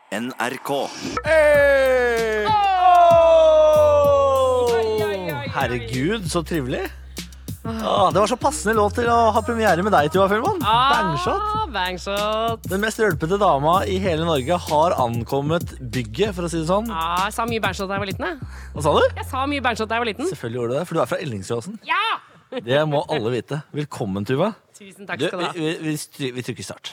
NRK. Hey! Herregud, så trivelig. Det var så passende låt til å ha premiere med deg, Tuva Fellmann. Bangshot. Bangshot. Den mest rølpete dama i hele Norge har ankommet bygget, for å si det sånn. Jeg sa mye Bangshot da jeg var liten. Hva sa du? Jeg sa mye Bangshot da jeg var liten. Selvfølgelig gjorde du det, for du er fra Ellingsåsen. Ja! Det må alle vite. Velkommen, Tuva. Tusen takk skal du ha. Vi trykker start.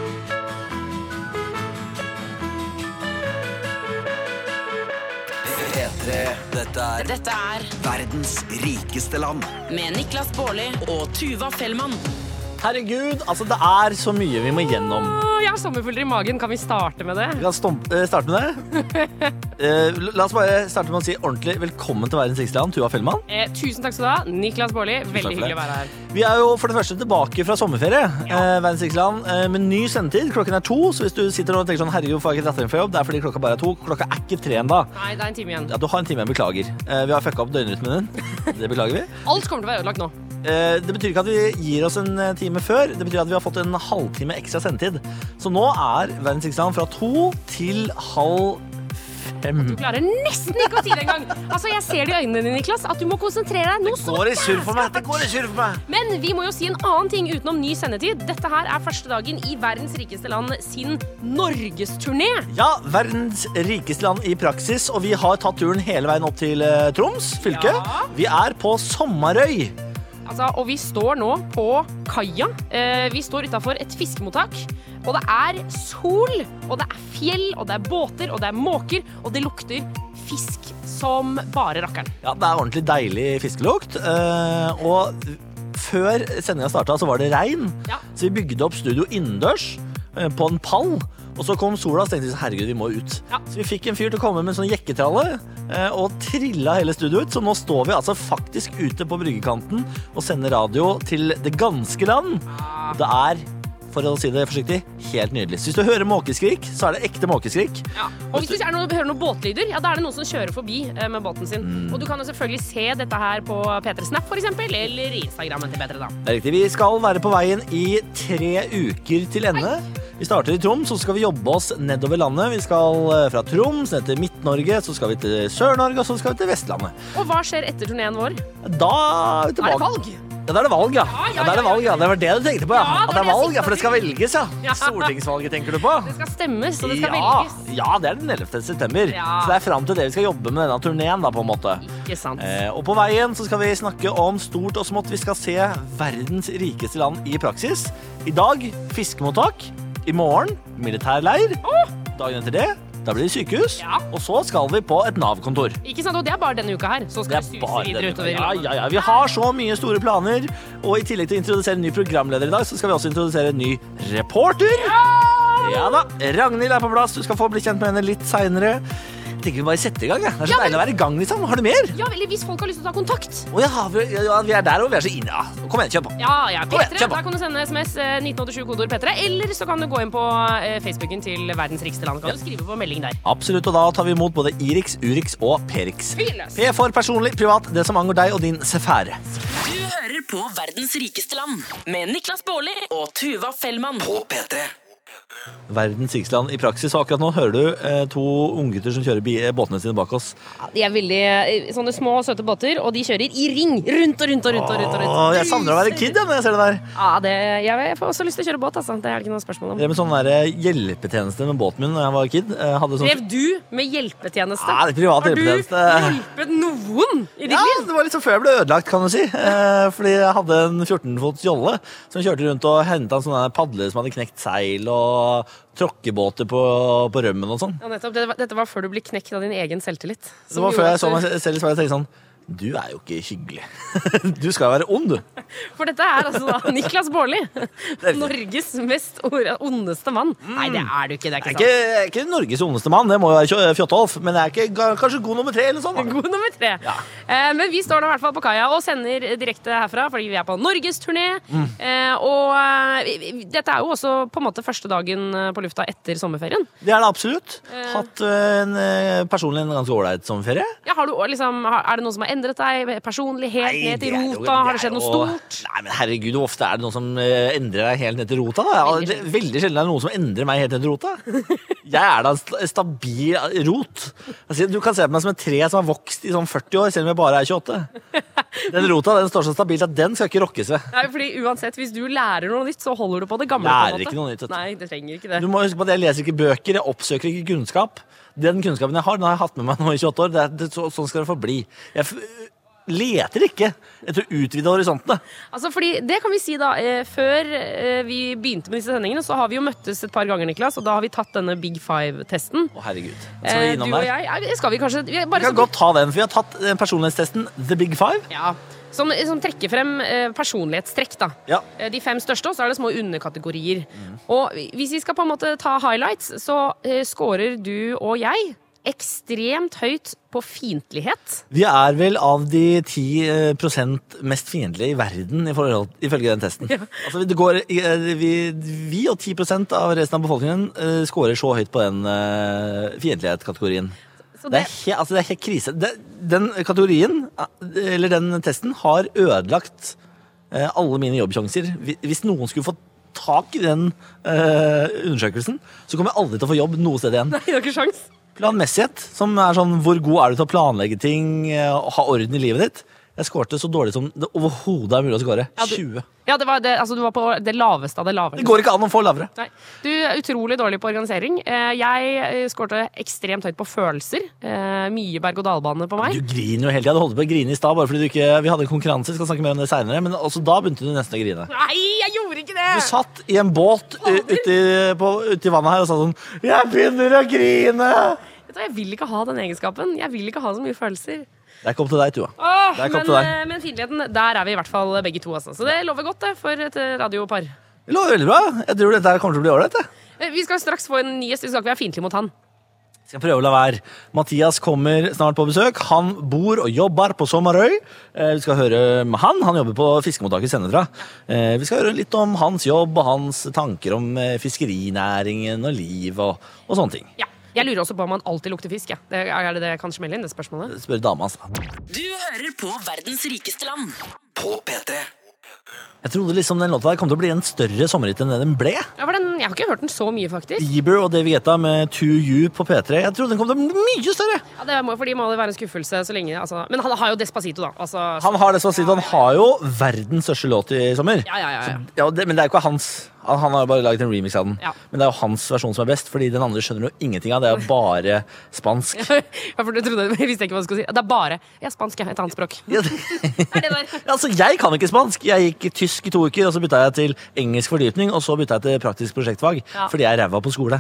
Dette er verdens rikeste land. Med Niklas Baarli og Tuva Fellmann. Herregud, altså det er så mye vi må gjennom. Jeg har sommerfugler i magen. Kan vi starte med det? Vi kan starte med det. La oss bare starte med å si ordentlig velkommen til verdens rikeste land, Tuva Fellmann. Tusen takk skal du ha, Niklas Baarli. Veldig hyggelig å være her. Vi er jo for det første tilbake fra sommerferie, verdens rikeste land, med ny sendetid. Klokken er 2, så hvis du sitter og tenker sånn, herregud, hvorfor har jeg ikke dratt hjem fra jobb? Det er fordi klokka bare er 2. Klokka er ikke 3 enda. Nei, det er en time igjen. Ja, du har en time igjen, beklager. Vi har fucka opp døgnrytmen din. Det beklager vi. Alt kommer til å være ødelagt nå. Det betyr ikke at vi gir oss en time før. Det betyr at vi har fått en halvtime ekstra sendetid. Så nå er verdens rikeste land fra 2 til 4:30. Du klarer nesten ikke å si det engang. Altså, jeg ser det i øynene dine, Niklas, at du må konsentrere deg. Nå Det går i surr for meg. Men vi må jo si en annen ting utenom ny sendetid. Dette her er første dagen i verdens rikeste land sin norgesturné. Ja, verdens rikeste land i praksis, og vi har tatt turen hele veien opp til Troms fylke. Ja. Vi er på Sommarøy. Altså, og vi står nå på kaia. Vi står utenfor et fiskemottak. Og det er sol, og det er fjell, og det er båter, og det er måker, og det lukter fisk som bare rakkeren. Ja, det er ordentlig deilig fiskelukt. Og før sendingen startet så var det regn, Ja. så vi bygde opp studio innendørs på en pall. Og så kom sola, og så tenkte vi, herregud, vi må ut. Ja. Så vi fikk en fyr til å komme med en sånn jekketralle, og trilla hele studio ut. Så nå står vi altså faktisk ute på bryggekanten og sender radio til det ganske land. Det er, for å si det forsiktig, helt nydelig. Så hvis du hører måkeskrik, så er det ekte måkeskrik. Ja. Og hvis du hører noen båtlyder, ja, da er det noen som kjører forbi med båten sin. Og du kan jo selvfølgelig se dette her på P3 Snap for eksempel, eller Instagrammen til P3 da. Det er riktig, vi skal være på veien i 3 uker til ende. Vi starter i Troms, så skal vi jobbe oss nedover landet. Vi skal fra Troms ned til Midt-Norge, så skal vi til Sør-Norge, og så skal vi til Vestlandet. Og hva skjer etter turneen vår? Da er vi tilbake. Er det valg? Ja, da er det valg, ja. Ja, det er det valg, ja. Det var det du tenkte på, ja. Ja, At det er det var det valg, ja, for det skal velges, ja. Ja. Stortingsvalget tenker du på? Det skal stemmes, og det skal ja. velges. Ja, det er den 11. september. Ja. Så det er frem til det vi skal jobbe med denne turneen, da, på en måte. Ikke sant. Og på veien så skal vi snakke om stort og smått. Vi skal se verdens rikeste land i praksis. I dag, fiskemottak. I morgen, militærleir. Dagen etter det, da blir det sykehus. Ja. Og så skal vi på et Nav-kontor. Ikke sant, og det er bare denne uka her. Så skal vi suse videre utover i landet. Ja. Vi har så mye store planer. Og i tillegg til å introdusere en ny programleder i dag, så skal vi også introdusere en ny reporter. Ja da, Ragnhild er på plass. Du skal få bli kjent med henne litt senere. Jeg tenker vi bare setter i gang. Det er så deilig å være i gang, liksom. Har du mer? Ja, eller hvis folk har lyst til å ta kontakt. Vi er der, og vi er så inne. Ja. Kom igjen, kjør på. Ja, Kom igjen, P3, kjør på. da kan du sende SMS 1987 kodord P3, eller så kan du gå inn på Facebooken til verdens rikeste land. Kan du skrive på melding der. Absolutt, og da tar vi imot både Irix, Urix og Perix. Fyrløs. P for personlig, privat, det som angår deg og din sfære. Du hører på verdens rikeste land. Med Niklas Baarli og Tuva Fellmann. På P3. Verdens rikeste land i praksis, og akkurat nå hører du 2 unggutter som kjører båtene sine bak oss. De er veldig sånne små, søte båter, og de kjører i ring rundt og rundt og rundt. Og rundt. Jeg savner å være kid når jeg ser det der. Ja, jeg får også lyst til å kjøre båt, altså. Det er det ikke noe spørsmål om. Det med sånn der hjelpetjeneste med båten min når jeg var kid. Hadde sånn... Drev du med hjelpetjeneste? Ja, det er privat hjelpetjeneste. Har du hjulpet noen i ditt Ja, liv? det var litt så før jeg ble ødelagt, kan du si. Fordi jeg hadde en 14-fots jolle som kjørte rundt og hentet en sånne padler som hadde knekt seil og tråkkebåter på rømmen og sånn. Ja, nettopp. Dette var før du ble knekt av din egen selvtillit. Det var før jeg så meg selv i speilet og tenkte sånn, du er jo ikke hyggelig. Du skal jo være ond, du. For dette er altså da Niklas Baarli. Norges mest ondeste mann. Nei, det er du ikke. Det er Jeg ikke sant. er ikke Norges ondeste mann, det må jo være Fjotolf, men jeg er ikke kanskje god nummer 3 eller sånn. Da. God nummer 3. Ja. Men vi står nå i hvert fall på kaia og sender direkte herfra, fordi vi er på norgesturné. Og dette er jo også på en måte første dagen på lufta etter sommerferien. Det er det absolutt. Hatt personlig en ganske ålreit sommerferie. Ja, er det noe som har endret deg personlig helt ned til det er jo- rota? Har det skjedd noe er jo- stort? Nei, men herregud, hvor ofte er det noe som endrer deg helt ned til rota? Da? Veldig Veldig sjelden er det noe som endrer meg helt ned til rota. Jeg er da en stabil rot. Altså, du kan se på meg som et tre som har vokst i sånn 40 år, selv om jeg bare er 28. Den rota den står så stabilt at den skal ikke rokkes ved. Nei, fordi uansett, hvis du lærer noe nytt, så holder du på det gamle. Lærer ikke noe nytt. Nei, det trenger ikke det. Du må huske på at jeg leser ikke bøker, jeg oppsøker ikke kunnskap. Den kunnskapen jeg har, den har jeg hatt med meg nå i 28 år. Sånn skal det forbli. Jeg leter ikke etter å utvide horisontene. Altså, fordi det kan vi si da, før vi begynte med disse sendingene, så har vi jo møttes et par ganger, Niklas, og da har vi tatt denne Big Five-testen. Å, herregud. Skal vi innom du og der? jeg, ja, skal vi kanskje... Vi kan godt ta den, for vi har tatt personlighetstesten The Big Five. Ja, som trekker frem personlighetstrekk da. Ja. De 5 største, og så er det små underkategorier. Og hvis vi skal på en måte ta highlights, så scorer du og jeg ekstremt høyt på fiendtlighet. Vi er vel av de 10% mest fiendtlige i verden ifølge den testen. Ja. Altså, vi og 10% av resten av befolkningen scorer så høyt på den fiendtlighetskategorien. Det er helt krise. Den kategorien, eller den testen, har ødelagt alle mine jobbsjanser. Hvis noen skulle få tak i den undersøkelsen, så kommer jeg aldri til å få jobb noe sted igjen. Nei, det er ikke sjans. Planmessighet, som er sånn, hvor god er du til å planlegge ting og ha orden i livet ditt? Jeg skårte så dårlig som det overhodet er mulig å skåre. 20. Ja, du var på det laveste av det laveste. Det går ikke an å få lavere. Nei. Du er utrolig dårlig på organisering. Jeg skårte ekstremt høyt på følelser. Mye berg-og-dal-bane på meg. Du griner jo hele tiden. Du holdt på å grine i stad bare fordi vi hadde en konkurranse. Vi skal snakke mer om det senere, men også da begynte du nesten å grine. Nei, jeg gjorde ikke det! Du satt i en båt ute i vannet her og sa sånn, jeg begynner å grine! Jeg vil ikke ha den egenskapen. Jeg vil ikke ha så mye følelser. Det er ikke opp til deg, Tua. Men fiendtligheten, der er vi i hvert fall begge to. Altså. Så det lover godt det, for et radiopar. Det lover veldig bra. Jeg tror dette kommer til å bli ålreit. Vi skal straks få en ny gjest. Vi skal ikke være fiendtlige mot han. Jeg skal prøve å la være. Mathias kommer snart på besøk. Han bor og jobber på Sommerøy. Vi skal høre med han. Han jobber på fiskemottaket Sennefra. Vi skal høre litt om hans jobb og hans tanker om fiskerinæringen og liv og sånne ting. Ja. Jeg lurer også på om han alltid lukter fisk. Ja. Er det kan smelle inn, det spørsmålet? Spør dama hans. Du hører på Verdens rikeste land. På P3. Jeg trodde liksom den låta der kom til å bli en større sommerhit enn det den ble. Ja, jeg har ikke hørt den så mye, faktisk. Bieber og David Guetta med 2U på P3. Jeg trodde den kom til å bli mye større. Ja, det må være en skuffelse så lenge. Altså. Men han har jo Despacito, da. Altså, han har Despacito. Han har jo verdens største låt i sommer. Ja. Men det er jo ikke hans. Han har bare laget en remix av den. Ja. Men det er jo hans versjon som er best, fordi den andre skjønner jo ingenting av. Det er jo bare spansk. Ja, for du trodde, jeg visste ikke hva du skulle si. Det er bare spansk, et annet språk. Ja, er det der? Altså, jeg kan ikke spansk. Jeg gikk tysk i 2 uker, og så bytta jeg til engelsk fordypning, og så bytta jeg til praktisk prosjektfag, fordi jeg er ræva på skole.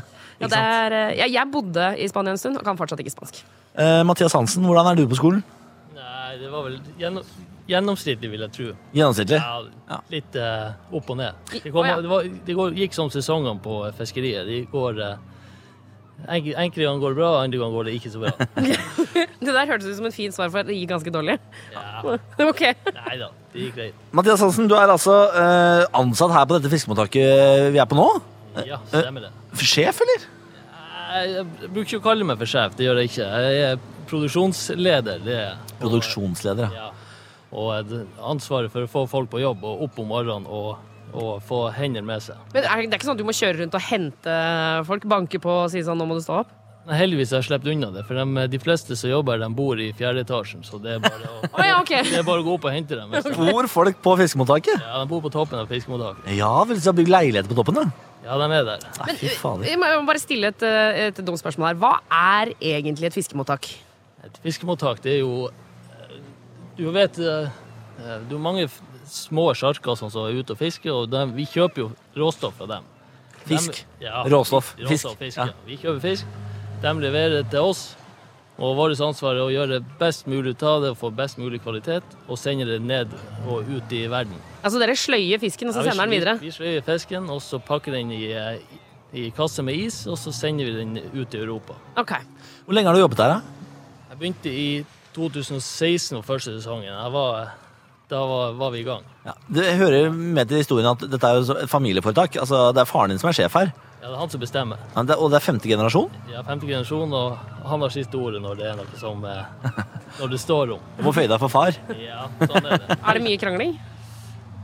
Jeg bodde i Spania en stund, og kan fortsatt ikke spansk. Mathias Hansen, hvordan er du på skolen? Nei, det var vel gjennomsnittlig, vil jeg tro. Gjennomsnittlig? Ja, litt opp og ned. Det gikk som sesongene på fiskeriet. De går enkelte ganger går det bra, andre ganger går det ikke så bra. Det der hørtes ut som en fin svar for at det gikk ganske dårlig. Ja. Ok. Neida, det gikk greit. Mathias Hansen, du er altså ansatt her på dette fiskemottaket vi er på nå? Ja, stemmer det. Sjef, eller? Jeg bruker ikke å kalle meg for sjef, det gjør jeg ikke. Jeg er produksjonsleder. Produksjonsleder, ja. Og ansvaret for å få folk på jobb og opp om morgenen og få hender med seg. Men det er ikke sånn at du må kjøre rundt og hente folk, banke på og si sånn, nå må du stå opp? Nei, heldigvis har jeg sluppet unna det, for de fleste som jobber, de bor i 4. etasjen, så det er bare det er bare å gå opp og hente dem. Bor folk på fiskemottaket? Ja, de bor på toppen av fiskemottaket. Ja, vel, så har bygd leiligheter på toppen da? Ja, de er der. Men jeg må bare stille et dumt spørsmål her. Hva er egentlig et fiskemottak? Et fiskemottak, det er jo du vet, det er mange små sjarker som er ute og fisker, og vi kjøper jo råstoff fra dem. Fisk? Ja, råstoff? Fisk. Ja. Vi kjøper fisk, de leverer til oss, og vårt ansvar er å gjøre best mulig ut av det, og få best mulig kvalitet, og sende det ned og ut i verden. Altså dere sløyer fisken, og så sender den videre? Vi sløyer fisken, og så pakker den i kasse med is, og så sender vi den ut i Europa. Ok. Hvor lenge har du jobbet der da? Jeg begynte i 2016 og første sesongen. Da var vi i gang. Ja. Det hører med til historien at dette er jo et familieforetak. Altså, det er faren din som er sjef her. Ja, det er han som bestemmer. Og det er 5. generasjon? Ja, 5. generasjon, og han har siste ordet når det er noe som når det står om. Du må føye deg for far. Ja, sånn er det. Er det mye krangling?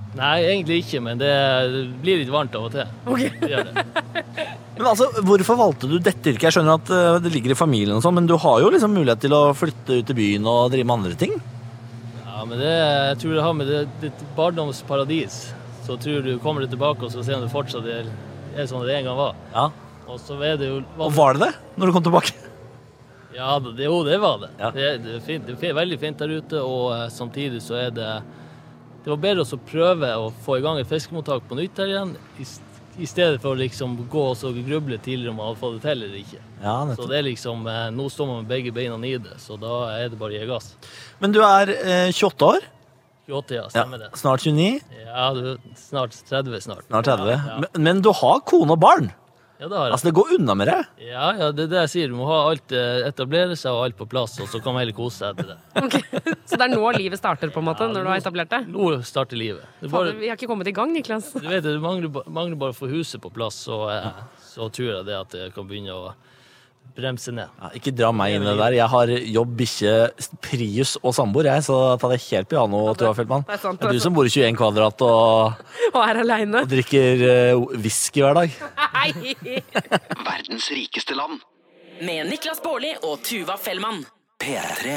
Nei, egentlig ikke, men det blir litt varmt av og til. Ok. Det gjør det. Men altså, hvorfor valgte du dette yrket? Jeg skjønner at det ligger i familien og sånn, men du har jo liksom mulighet til å flytte ut i byen og drive med andre ting. Ja, men jeg tror det har med ditt barndomsparadis. Så tror du kommer du tilbake og så ser om det fortsatt er sånn det en gang var. Ja. Og så er det jo... Og var det når du kom tilbake? Ja, det var det. Ja. Det er fint, det er veldig fint der ute, og samtidig så er det var bedre å prøve å få i gang et fiskemottak på nytt her igjen, i stedet for å liksom gå og så gruble tidligere om man hadde fått det til eller ikke. Ja, Så nettopp. det er liksom, nå står man med begge beina i det, så da er det bare å gi gass. Men du er 28 år? 28, ja, stemmer det. Snart 29? Ja, du er snart 30 snart. Snart 30. Ja, Men du har kone og barn? ja det har jeg. Altså, det går unna med det? Ja, det er det jeg sier. Du må ha alt etablere seg og alt på plass, og så kan man heller kose seg etter det. Ok. Så det er nå livet starter, på en måte, når du har etablert det? Nå starter livet. Det er Fader, bare, vi har ikke kommet i gang, Niklas. du vet, det mangler bare å få huset på plass, så tror jeg det at det kan begynne å bremse ned. Ja, ikke dra meg inn i det der. Jeg har jobb, bikkje, Prius og samboer, jeg, så ta det helt piano, Tuva Feldman. det er sant, Det er det er du som bor i 21 kvadrat og Og er aleine. drikker whisky hver dag. Nei! Verdens rikeste land. Med Niklas Baarli og Tuva Fellmann. P3.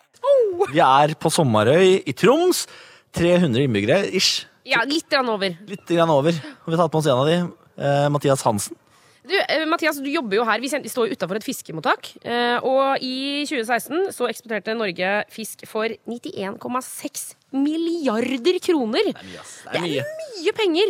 Vi er på Sommarøy i Troms. 300 innbyggere, ish. Ja, litt grann over. Litt grann over. Og vi har tatt med oss en av de, Mathias Hansen. Du, Mathias, du jobber jo her. Vi står jo utenfor et fiskemottak. Og i 2016 så eksporterte Norge fisk for 91,6 milliarder kroner. Det er mye penger.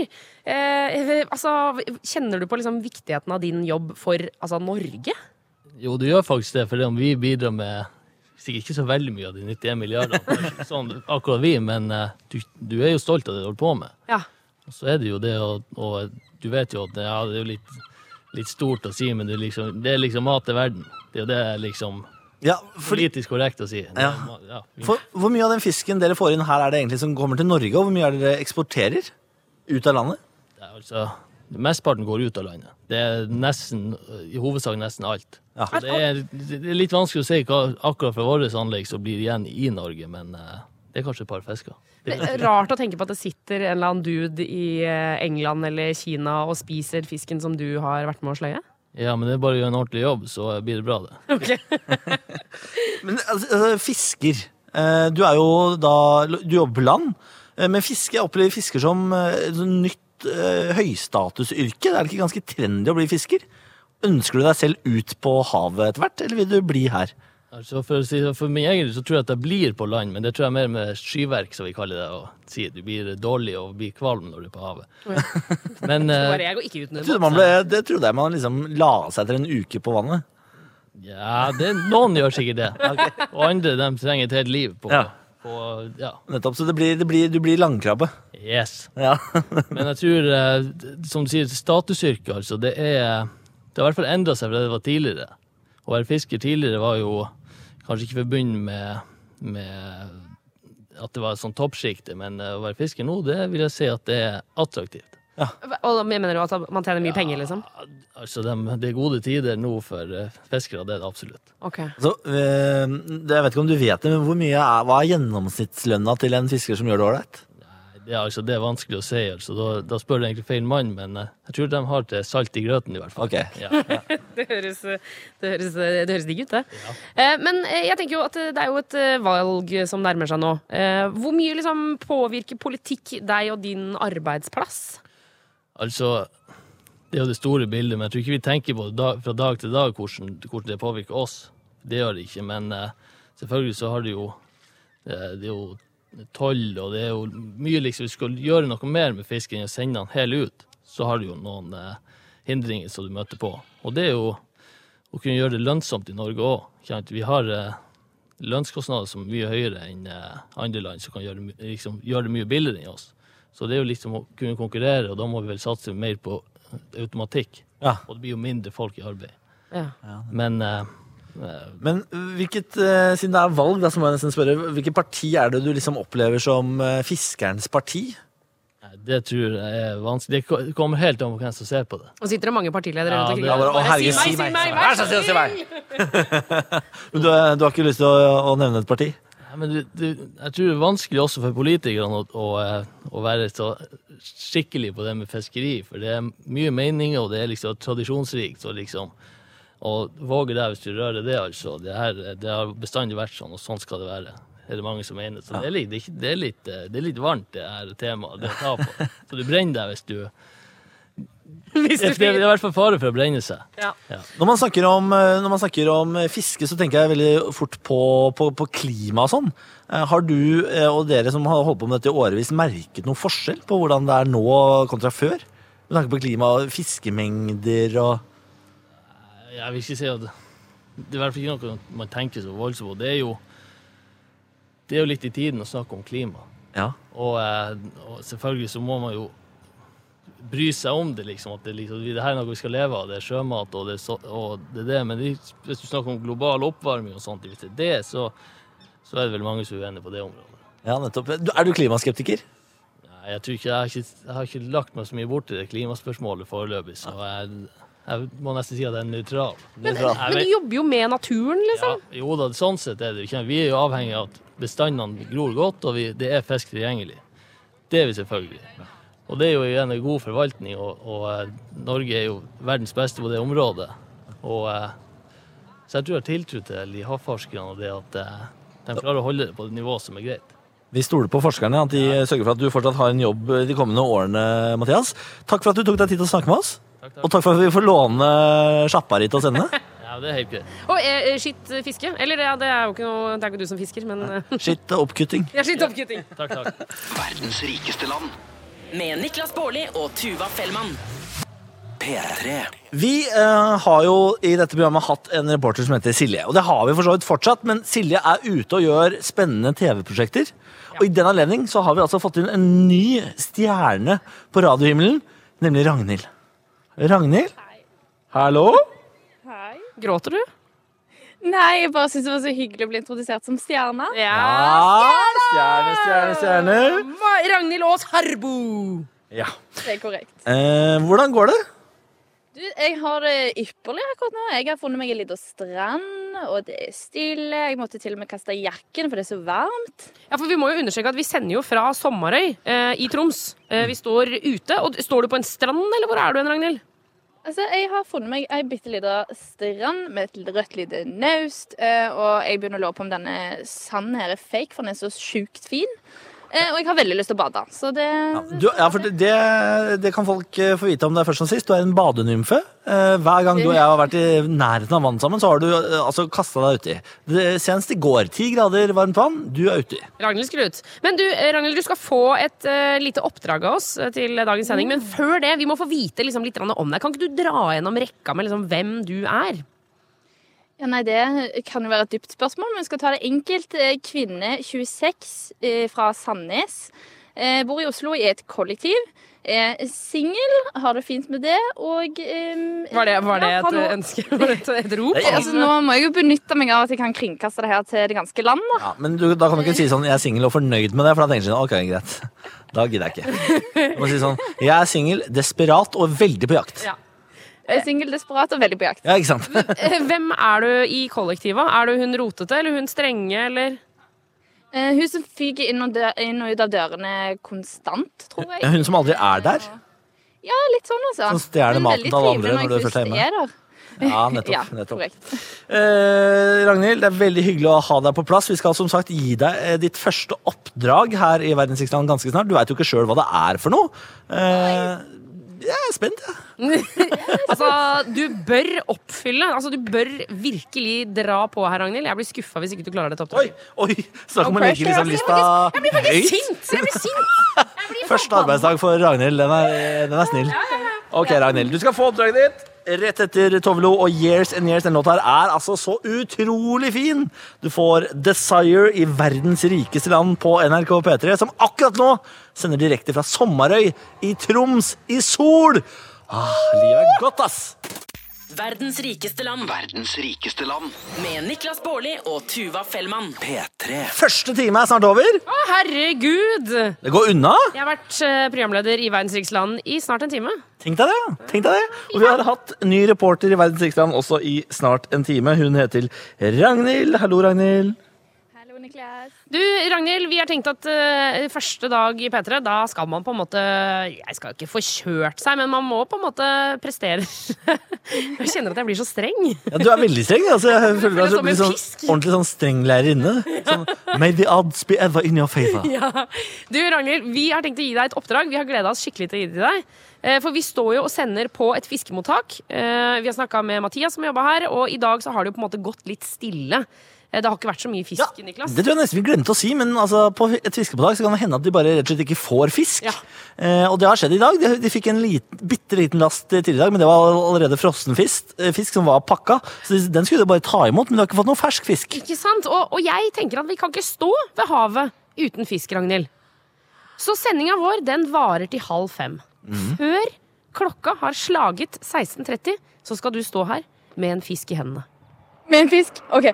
Altså, kjenner du på liksom viktigheten av din jobb for Norge? Jo, det gjør faktisk det, for vi bidrar med sikkert ikke så veldig mye av de 91 milliardene, sånn akkurat vi, men du er jo stolt av det du holder på med. Ja. Og så er det jo det, og du vet jo at det er jo litt stort å si, men det er liksom mat til verden. Det er jo det liksom Ja, fordi, politisk korrekt å si. Ja. for hvor mye av den fisken dere får inn her er det egentlig som kommer til Norge, og hvor mye er det dere eksporterer ut av landet? Det er altså, mesteparten går ut av landet. Det er i hovedsak nesten alt. Ja. Så det er litt vanskelig å si hva akkurat fra våres anlegg så blir igjen i Norge, men det er kanskje et par fisker. Det er rart å tenke på at det sitter en eller annen dude i England eller Kina og spiser fisken som du har vært med å sløye. Ja, men det er bare å gjøre en ordentlig jobb, så blir det bra det. Ok. Men altså, fisker, du er jo da, du jobber på land, men fiske, jeg opplever fisker som sånn nytt høystatusyrke. Er det ikke ganske trendy å bli fisker? Ønsker du deg selv ut på havet etter hvert, eller vil du bli her? Altså for min egen del så tror jeg at jeg blir på land, men det tror jeg mer med skyverk, som vi kaller det, å si. Du blir dårlig og blir kvalm når du er på havet. Men Bare jeg går ikke ut Jeg trodde det trodde jeg man liksom la seg etter en uke på vannet. ja, noen gjør sikkert det. Og andre, de trenger et helt liv på, Ja. ja. Nettopp, så du blir langkrabbe. Yes. Ja. Men jeg tror, som du sier, statusyrke, altså, det har i hvert fall endret seg fra det var tidligere. Å være fisker tidligere var jo kanskje ikke forbundet med at det var sånn toppskikte, men å være fisker nå, det vil jeg si at det er attraktivt. Og mener du at man tjener mye penger, liksom? Altså, det er gode tider nå for fiskere, det er det absolutt. Ok. Så, jeg vet ikke om du vet det, men hva er gjennomsnittslønna til en fisker som gjør det ålreit? Det er vanskelig å si, altså. Da spør du egentlig feil mann, men jeg tror de har til salt i grøten i hvert fall. Ok. Ja. Det høres digg ut, det. Men jeg tenker jo at det er jo et valg som nærmer seg nå. Hvor mye liksom påvirker politikk deg og din arbeidsplass? Altså, det er jo det store bildet, men jeg tror ikke vi tenker på det fra dag til dag hvordan det påvirker oss. Det gjør det ikke, men selvfølgelig så har det er jo toll, og det er jo mye liksom, vi skal gjøre noe mer med fisken og sende den helt ut, så har du jo noen hindringer som du møter på. Og det er jo å kunne gjøre det lønnsomt i Norge også. Vi har lønnskostnader som er mye høyere enn andre land som kan gjøre det mye billigere enn oss. Så det er jo liksom å kunne konkurrere, og da må vi vel satse mer på automatikk. Ja. Og det blir jo mindre folk i arbeid. Ja. Men siden det er valg, da, så må jeg nesten spørre, hvilket parti er det du liksom opplever som fiskerens parti? Det tror jeg er vanskelig. Det kommer helt an på hvem som ser på det. Og sitter det mange partiledere Ja, rundt omkring? det er bare, å, herregud, si meg. Vær så snill, si meg! Men du har ikke lyst til å nevne et parti? Jeg Men jeg tror det er vanskelig også for politikerne å være så skikkelig på det med fiskeri, for det er mye meninger, og det er liksom tradisjonsrikt, og våger det hvis du rører det, altså. Det har bestandig vært sånn, og sånn skal det være. Det mange som mener. Så det er litt varmt, det her temaet, det å ta på. Så du brenner deg hvis du... Det er i hvert fall fare for å brenne seg. Ja. Når man snakker om fiske, så tenker jeg veldig fort på klima og sånn. Har du og dere som har holdt på med dette i årevis merket noen forskjell på hvordan det er nå kontra før? Med tanke på klima og fiskemengder og... Jeg vil ikke si at det er i hvert fall ikke noe man tenker så voldsomt på. Det er jo litt i tiden å snakke om klima. Ja. Og selvfølgelig så må man jo bry seg om det, at det her er noe vi skal leve av, det er sjømat, og det er det. Men hvis du snakker om global oppvarming og sånt, hvis det er det, så er det vel mange som er uenige på det området. Ja, nettopp. Er du klimaskeptiker? Nei, jeg har ikke lagt meg så mye bort til det klimaspørsmålet foreløpig, så jeg må nesten si at jeg er nøytral. Men du jobber jo med naturen, liksom. Ja, jo da, sånn sett er det. Vi er jo avhengig av at bestandene gror godt, og det er fisk tilgjengelig. Det er vi selvfølgelig. Og det er jo en god forvaltning, og Norge er jo verdens beste på det området. Så jeg tror jeg har tiltro til de havforskerne og det at de klarer å holde det på det nivået som er greit. Vi stoler på forskerne, at de sørger for at du fortsatt har en jobb de kommende årene, Mathias. Takk for at du tok deg tid til å snakke med oss. Takk. Og takk for at vi får låne sjappa di til å sende. Ja, det er helt greit. Og skitt fiske? Eller det er jo ikke noe, det er ikke du som fisker, men... Skitt oppkutting. Ja, skitt oppkutting. Takk. Verdens rikeste land. Med Niklas Baarli og Tuva Fellmann. P3. Vi har jo i dette programmet hatt en reporter som heter Silje. Og det har vi for så vidt fortsatt, men Silje er ute og gjør spennende TV-prosjekter. Og i den anledning så har vi altså fått inn en ny stjerne på radiohimmelen, nemlig Ragnhild. Ragnhild? Hallo? Hei. Gråter du? Nei, jeg bare synes det var så hyggelig å bli introdusert som stjerne. Stjerne. Ragnhild Aas Harbo. Ja. Det er korrekt. Hvordan går det? Du, jeg har det ypperlig akkurat nå. Jeg har funnet meg en liten strand, og det er stille. Jeg måtte til og med kaste jakken, for det er så varmt. Ja, for vi må jo understreke at vi sender jo fra Sommarøy i Troms. Vi står ute, og står du på en strand, eller hvor er du, Ragnhild? Altså, jeg har funnet meg en bitteliten strand med et rødt lite naust, og jeg begynner å lure på om denne sanden her er fake, for den er så sjukt fin. Og jeg har veldig lyst til å bade, så det... For det kan folk få vite om deg først og sist. Du er en badenymfe. Hver gang du og jeg har vært i nærheten av vann sammen, så har du kastet deg uti. Senest i går, 10 grader varmt vann, du er uti. Ragnhild skal ut. Men du, Ragnhild, du skal få et lite oppdrag av oss til dagens sending. Men før det, vi må få vite litt om deg. Kan ikke du dra gjennom rekka med hvem du er? Ja, nei, det kan jo være et dypt spørsmål, men vi skal ta det enkelt. Kvinne 26 fra Sandnes. Bor i Oslo i et kollektiv. Single, har det fint med det, og... Var det et ønske? Var det et rop? Altså, nå må jeg jo benytte meg av at jeg kan kringkaste det her til det ganske land, da. Ja, men da kan du ikke si sånn, jeg er single og fornøyd med det, for da tenker jeg sånn, ok, greit. Da gidder jeg ikke. Du må si sånn, jeg er single, desperat og veldig på jakt. Ja. Jeg er single, desperat og veldig på jakt. Ja, ikke sant? Hvem er du i kollektivet? Er du hun rotete, eller hun strenge, eller? Hun som fyker inn og ut av dørene konstant, tror jeg. Hun som aldri er der? Ja, litt sånn altså. Som stjeler maten til alle andre når du først er hjemme. Ja, nettopp. Ja, nettopp. korrekt. Ragnhild, det er veldig hyggelig å ha deg på plass. Vi skal som sagt gi deg ditt første oppdrag her i Verdens rikeste land ganske snart. Du vet jo ikke selv hva det er for noe. Jeg er spent, ja. Altså, du bør oppfylle. Altså, du bør virkelig dra på her, Ragnhild. Jeg blir skuffet hvis ikke du klarer dette oppdraget. Oi, snakk om å legge liksom lista Jeg blir faktisk sint! Jeg blir sint. Første arbeidsdag for Ragnhild, den er snill. Ok, Ragnhild, du skal få oppdraget ditt rett etter Tovlo og Years and Years. Den låta her er altså så utrolig fin. Du får Desire i Verdens rikeste land på NRK P3, som akkurat nå sender direkte fra Sommarøy i Troms i sol. Livet er godt, ass. Verdens rikeste land. Verdens rikeste land. Med Niklas Baarli og Tuva Fellmann. P3. Første time er snart over. Å, herregud! Det går unna. Jeg har vært programleder i Verdens rikeste land i snart en time. Tenk deg det. Og vi har hatt ny reporter i Verdens rikeste land også i snart en time. Hun heter Ragnhild. Hallo, Ragnhild. Hallo, Du, Ragnhild, vi har tenkt at første dag i P3, da skal man på en måte, jeg skal ikke få kjørt seg, men man må på en måte prestere. Jeg kjenner at jeg blir så streng. Ja, du veldig streng. Altså, jeg føler deg som en sånn, fisk. ordentlig sånn streng lærerinne. Sånn, may the odds be ever in your favor. Ja. Du, Ragnhild, vi har tenkt å gi deg et oppdrag. Vi har gledet oss skikkelig til å gi det til deg. For vi står jo og sender på et fiskemottak. Vi har snakket med Mathias som jobber her, og i dag så har det jo på en måte gått litt stille. Det har ikke vært så mye fisk, Niklas. Det tror jeg nesten vi glemte å si, men altså, på et fiskemottak så kan det hende at de bare rett og slett ikke får fisk. Ja. Og det har skjedd i dag. De fikk en bitte liten last tidligere i dag, men det var allerede frossen fisk som var pakka. Så den skulle de bare ta imot, men de har ikke fått noe fersk fisk. Ikke sant? Og jeg tenker at vi kan ikke stå ved havet uten fisk, Ragnhild. Så sendinga vår, den varer til 4:30. Før klokka har slaget 16:30, så skal du stå her med en fisk i hendene. Med en fisk? Ok.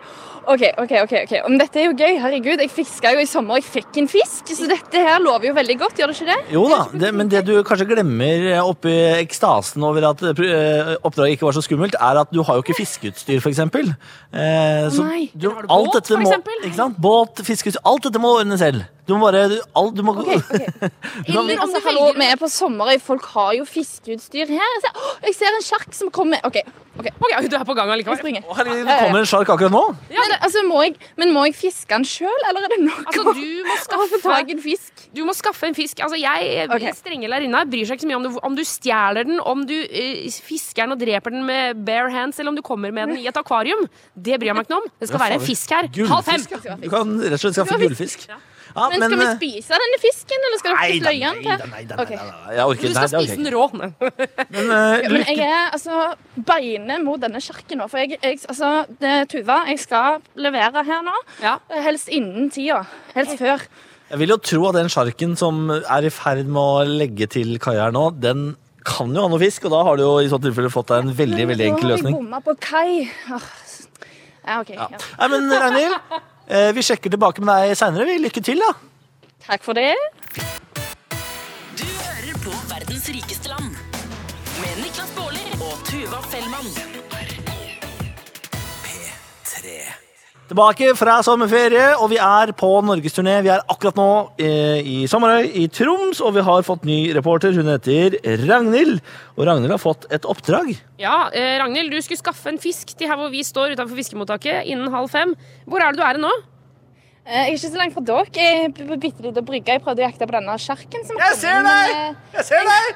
Men dette er jo gøy, herregud. Jeg fisket jo i sommer, jeg fikk en fisk. Så dette her lover jo veldig godt, gjør det ikke det? Jo da, men det du kanskje glemmer oppi ekstasen over at oppdraget ikke var så skummelt, er at du har jo ikke fiskeutstyr, for eksempel. Så nei. Har du båt, for eksempel? Ikke sant? Båt, fiskeutstyr, alt dette må du ordne selv. Du må bare, du må Ok. Eller om Altså, du hallo, velger vi er på sommerøy, folk har jo fiskeutstyr her. Jeg ser en sjark som kommer. Ok. Ok, du er på gang Jeg allikevel. springer. Å, herregud, det kommer en sjark akkurat nå. Men, altså, må jeg fiske den selv, eller er det nok Altså, å du må få tak i en fisk? Du må skaffe en fisk. Altså, jeg Ok. strenge lærerinna bryr seg ikke så mye om du stjeler den, om du fisker den og dreper den med bare hands, eller om du kommer med den i et akvarium. Det bryr jeg meg ikke noe om. Det skal være en fisk her. 4:30. Gullfisk, ja. Du kan rett og slett skaffe gullfisk. Ja, Men skal vi spise denne fisken, eller skal dere sløye den til? Ok. Jeg orker Du skal spise den rå. Men jeg er altså beine mot denne sjarken nå. For Tuva, jeg skal levere her nå. Ja. Helst innen tida. Helst før. Jeg vil jo tro at den sjarken som er i ferd med å legge til kaia her nå, den kan jo ha noe fisk, og da har du jo i så tilfelle fått deg en veldig, veldig enkel Nå løsning. har jeg bomma på kai. Ja, ok. Ja. Ja. Nei, men Ragnhild, vi sjekker tilbake med deg senere. Lykke til, da. Takk for det. Du hører på verdens rikeste land med Niklas Baarli og Tuva Fellmann. Tilbake fra sommerferie, og vi er på norgesturné. Vi er akkurat nå i Sommerøy i Troms, og vi har fått ny reporter. Hun heter Ragnhild, og Ragnhild har fått et oppdrag. Ja, Ragnhild, du skulle skaffe en fisk til her hvor vi står utenfor fiskemottaket innen 4:30. Hvor er det du er nå? Jeg er ikke så langt fra dere. Jeg er på bitte lite brygge. Jeg prøvde å jakte på denne sjarken. Som Jeg ser deg! Jeg ser deg!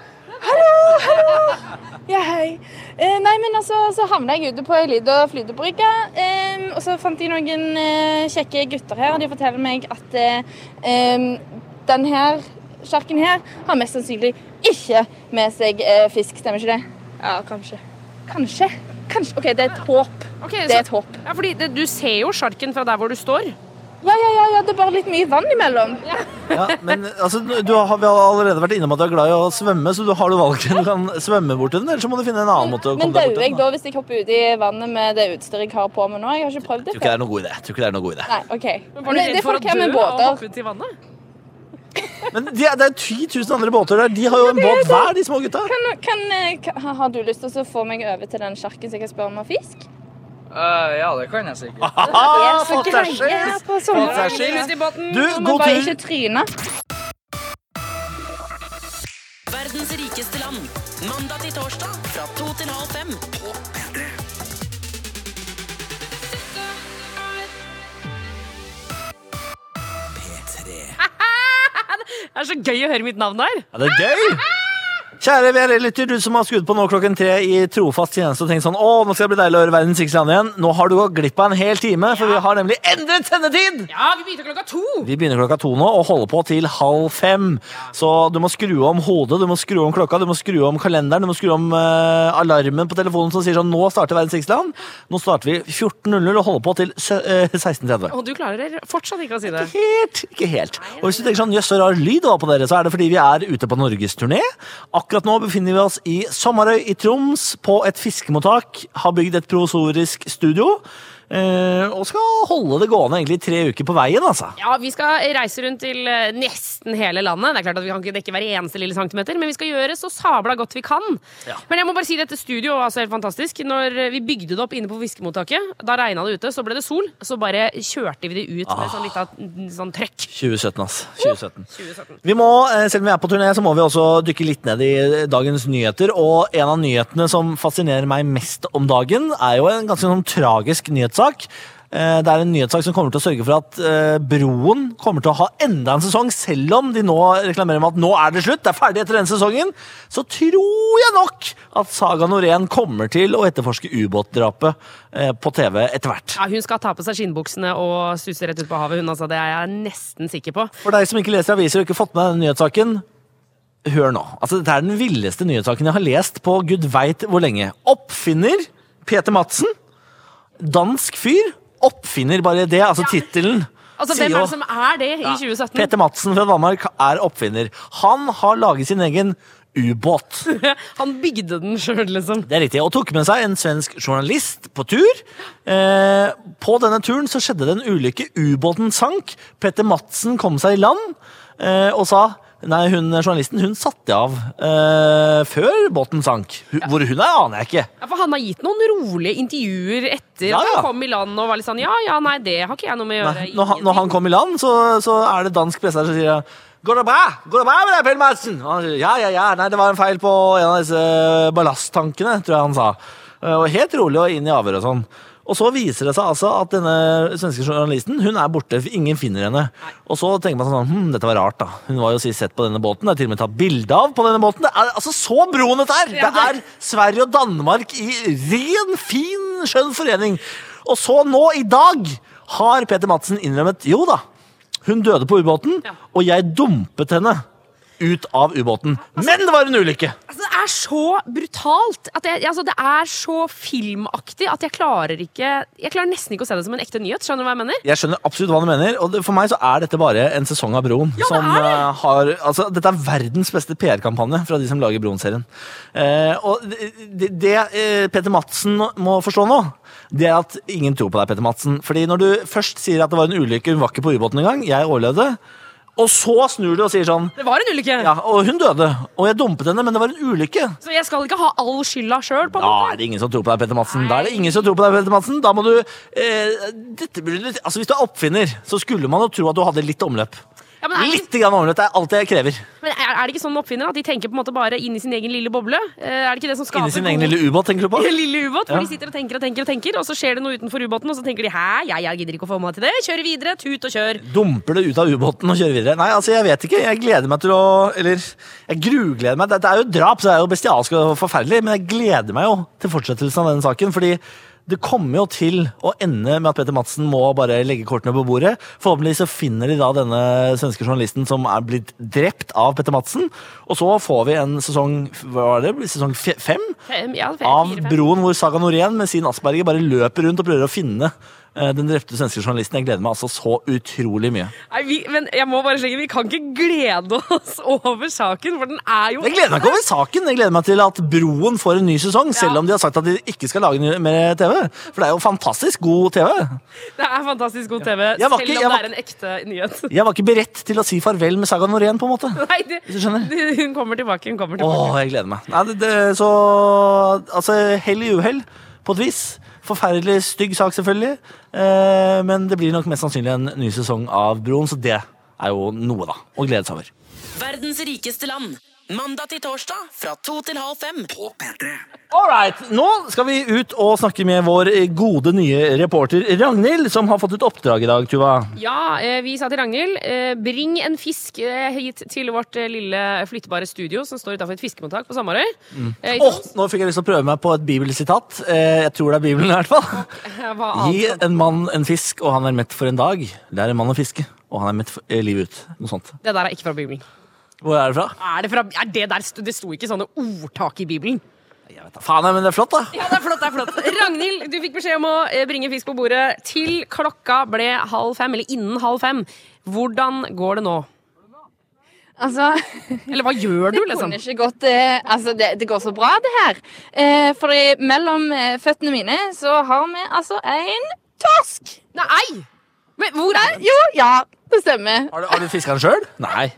Ja, hei. Nei, men altså, så havnet jeg ute på en liten flytebrygge, og så fant jeg noen kjekke gutter her, og de forteller meg at denne sjarken her har mest sannsynlig ikke med seg fisk, stemmer ikke det? Ja, kanskje. Kanskje? Ok, det er et håp. Ok, Det er et håp. Ja, fordi du ser jo sjarken fra der hvor du står. Ja, det er bare litt mye vann imellom. Ja, men altså, vi har allerede vært innom at du er glad i å svømme, så har du valgt du kan svømme bort til den, eller så må du finne en annen måte å Men komme deg dauer bort jeg til den. da hvis jeg hopper ut i vannet med det utstyret jeg har på meg nå? Jeg har ikke prøvd Jeg det tror ikke det før. er noen god idé. Jeg tror ikke det er noen god idé. Nei, ok. Var du Men det redd er for å folk her dø med og båter. hoppe ut i vannet? Men det er 10 000 andre båter der. De har jo en båt hver, de små gutta. Har du lyst til å få meg over til den sjarken så jeg kan spørre om fisk? Ja, det kan jeg sikkert. Ah, så fått seg greie skilt. på sommeren. Fått seg skilt. Ut i båten. Du, Må god bare tur. ikke tryne. Verdens rikeste land. Mandag til torsdag fra 2 til 4:30 på P3. Det er så gøy å høre mitt navn der. Ja, det er gøy. Kjære VRL-lytter, du som har skrudd på nå 3 i trofast tjeneste og tenkt sånn, nå skal det bli deilig å høre verdens rikeste land igjen. Nå har du gått glipp av en hel time, for vi har nemlig endret sendetid! Ja, vi begynte klokka 2. Vi begynner 2 nå og holder på til 4:30. Så du må skru om hodet, du må skru om klokka, du må skru om kalenderen, du må skru om alarmen på telefonen som sier sånn, nå starter verdens rikeste land. Nå starter vi 14:00 og holder på til 16:30. Og du klarer fortsatt ikke å si det. Ikke helt. Og hvis du tenker sånn, jøss, så rar lyd var på dere, så er det fordi vi er ute på norgesturné. Akkurat nå befinner vi oss i Sommerøy i Troms på et fiskemottak, har bygd et provisorisk studio. Og skal holde det gående egentlig i 3 uker på veien, altså. Ja, vi skal reise rundt til nesten hele landet. Det er klart at vi kan ikke dekke hver eneste lille centimeter, men vi skal gjøre så sabla godt vi kan. Ja. Men jeg må bare si dette studioet var altså helt fantastisk. Når vi bygde det opp inne på fiskemottaket, da regnet det ute, så ble det sol, så bare kjørte vi det ut med sånn litt sånn trøkk. 2017, ass. 2017. 2017. Vi må, selv om vi er på turné, så må vi også dykke litt ned i dagens nyheter, og en av nyhetene som fascinerer meg mest om dagen, er jo en ganske sånn tragisk nyhetssak. Det er en nyhetssak som kommer til å sørge for at Broen kommer til å ha enda en sesong, selv om de nå reklamerer med at nå er det slutt, det er ferdig etter denne sesongen. Så tror jeg nok at Saga Norén kommer til å etterforske ubåtdrapet på TV etter hvert. Ja, hun skal ta på seg skinnbuksene og suse rett ut på havet, hun altså. Det er jeg nesten sikker på. For deg som ikke leser aviser og ikke fått med denne nyhetssaken, hør nå. Altså, dette er den villeste nyhetssaken jeg har lest på Gud vet hvor lenge. Oppfinner Peter Madsen, dansk fyr, oppfinner bare det, altså tittelen. Altså, hvem er det som er det i 2017? Peter Madsen fra Danmark er oppfinner. Han har laget sin egen ubåt. Han bygde den selv, liksom. Det er riktig, og tok med seg en svensk journalist på tur. På denne turen så skjedde det en ulykke. Ubåten sank. Peter Madsen kom seg i land og sa... Nei, journalisten hun satte av før båten sank. Hvor hun er, aner jeg ikke. Ja, for han har gitt noen rolige intervjuer etter at han kom i land og var litt sånn, nei, det har ikke jeg noe med å gjøre. Når han kom i land, så er det dansk presse der som sier, går det bra med deg, Peter Madsen? Og han sier, nei, det var en feil på en av disse ballasttankene, tror jeg han sa. Og helt rolig og inn i avhør og sånn. Og så viser det seg altså at denne svenske journalisten, hun er borte, ingen finner henne. Og så tenker man sånn, dette var rart da. Hun var jo sist sett på denne båten, det er til og med tatt bilde av på denne båten. Det er altså så Broen dette er! Det er Sverige og Danmark i ren, fin, skjønn forening. Og så nå i dag har Peter Madsen innrømmet, jo da, hun døde på ubåten, og jeg dumpet henne ut av ubåten. Men det var en ulykke! Altså, det er så brutalt. At det er så filmaktig at jeg klarer nesten ikke å se det som en ekte nyhet. Skjønner du hva jeg mener? Jeg skjønner absolutt hva du mener, og for meg så er dette bare en sesong av Broen. Ja, det er det. Altså, dette er verdens beste PR-kampanje fra de som lager Broen-serien. Og det Peter Madsen må forstå nå, det er at ingen tror på deg, Peter Madsen. Fordi når du først sier at det var en ulykke, hun var ikke på ubåten engang, jeg overlevde, og så snur du og sier sånn, det var en ulykke. Ja, og hun døde, og jeg dumpet henne, men det var en ulykke. Så jeg skal ikke ha all skylda selv på en Da måte? er det ingen som tror på deg, Peter Madsen. Da er det ingen som tror på deg, Peter Madsen. Da må du altså hvis du er oppfinner, så skulle man jo tro at du hadde litt omløp. Ja, men Litt grann omløp, det er alt jeg krever. Men er det ikke sånn med oppfinnere at de tenker på en måte bare inn i sin egen lille boble? Er det ikke det som skaper Inni sin egen lille ubåt, tenker du på? lille ubåt, hvor Ja. de sitter og tenker, og så skjer det noe utenfor ubåten, og så tenker de, jeg gidder ikke å få meg til det, kjører videre, tut og kjør. Dumper det ut av ubåten og kjører videre? Nei, altså jeg vet ikke, jeg gleder meg til å, eller jeg grugleder meg, det er jo drap, så det er jo bestialsk og forferdelig, men jeg gleder meg jo til fortsettelsen av denne saken, fordi det kommer jo til å ende med at Peter Madsen må bare legge kortene på bordet. Forhåpentlig så finner de da denne svenske journalisten som er blitt drept av Peter Madsen, og så får vi en sesong, hva var det, sesong 5? Av Broen, hvor Saga Norén med sin Asperger bare løper rundt og prøver å finne den drepte svenske journalisten. Jeg gleder meg altså så utrolig mye. Nei, men jeg må bare slenge, vi kan ikke glede oss over saken, for den er jo... Jeg gleder meg ikke over saken, jeg gleder meg til at Broen får en ny sesong, selv om de har sagt at de ikke skal lage mer TV. For det er jo fantastisk god TV. Det er fantastisk god TV, Jeg var selv ikke- om jeg det er en ekte nyhet. Jeg var ikke beredt til å si farvel med Saga Norén, på en måte. Nei, Hvis du skjønner. hun kommer tilbake, Jeg gleder meg. Nei, så, altså, hell i uhell, på et vis. Forferdelig stygg sak, selvfølgelig. Men det blir nok mest sannsynlig en ny sesong av Broen, så det er jo noe, da. Å glede seg over. Verdens rikeste land. Mandag til torsdag fra 2 til halv 5. På P3. All right, nå skal vi ut og snakke med vår gode nye reporter Ragnhild, som har fått et oppdrag i dag, Tuva. Ja, vi sa til Ragnhild, bring en fisk hit til vårt lille flyttbare studio som står utenfor et fiskemottak på Samarøy. Nå fikk jeg lyst til å prøve meg på et bibelsitat. Jeg tror det er Bibelen i hvert fall. Gi en mann en fisk, og han er mett for en dag. Det er en mann å fiske, og han er mett for livet ut. Noe sånt. Det der er ikke fra Bibelen. Hvor er det fra? Det sto ikke sånne ordtak i Bibelen. Jeg vet da faen, men det er flott, da. Ja, det er flott. Ragnhild, du fikk beskjed om å bringe fisk på bordet til klokka ble 4:30, eller innen 4:30. Hvordan går det nå? Altså, Eller hva gjør du, det liksom? kunne ikke gått Altså, det går så bra, det her. Fordi mellom føttene mine så har vi altså en torsk! Nei! Men hvor er Jo, ja, det stemmer. Har du fisket den selv? Nei.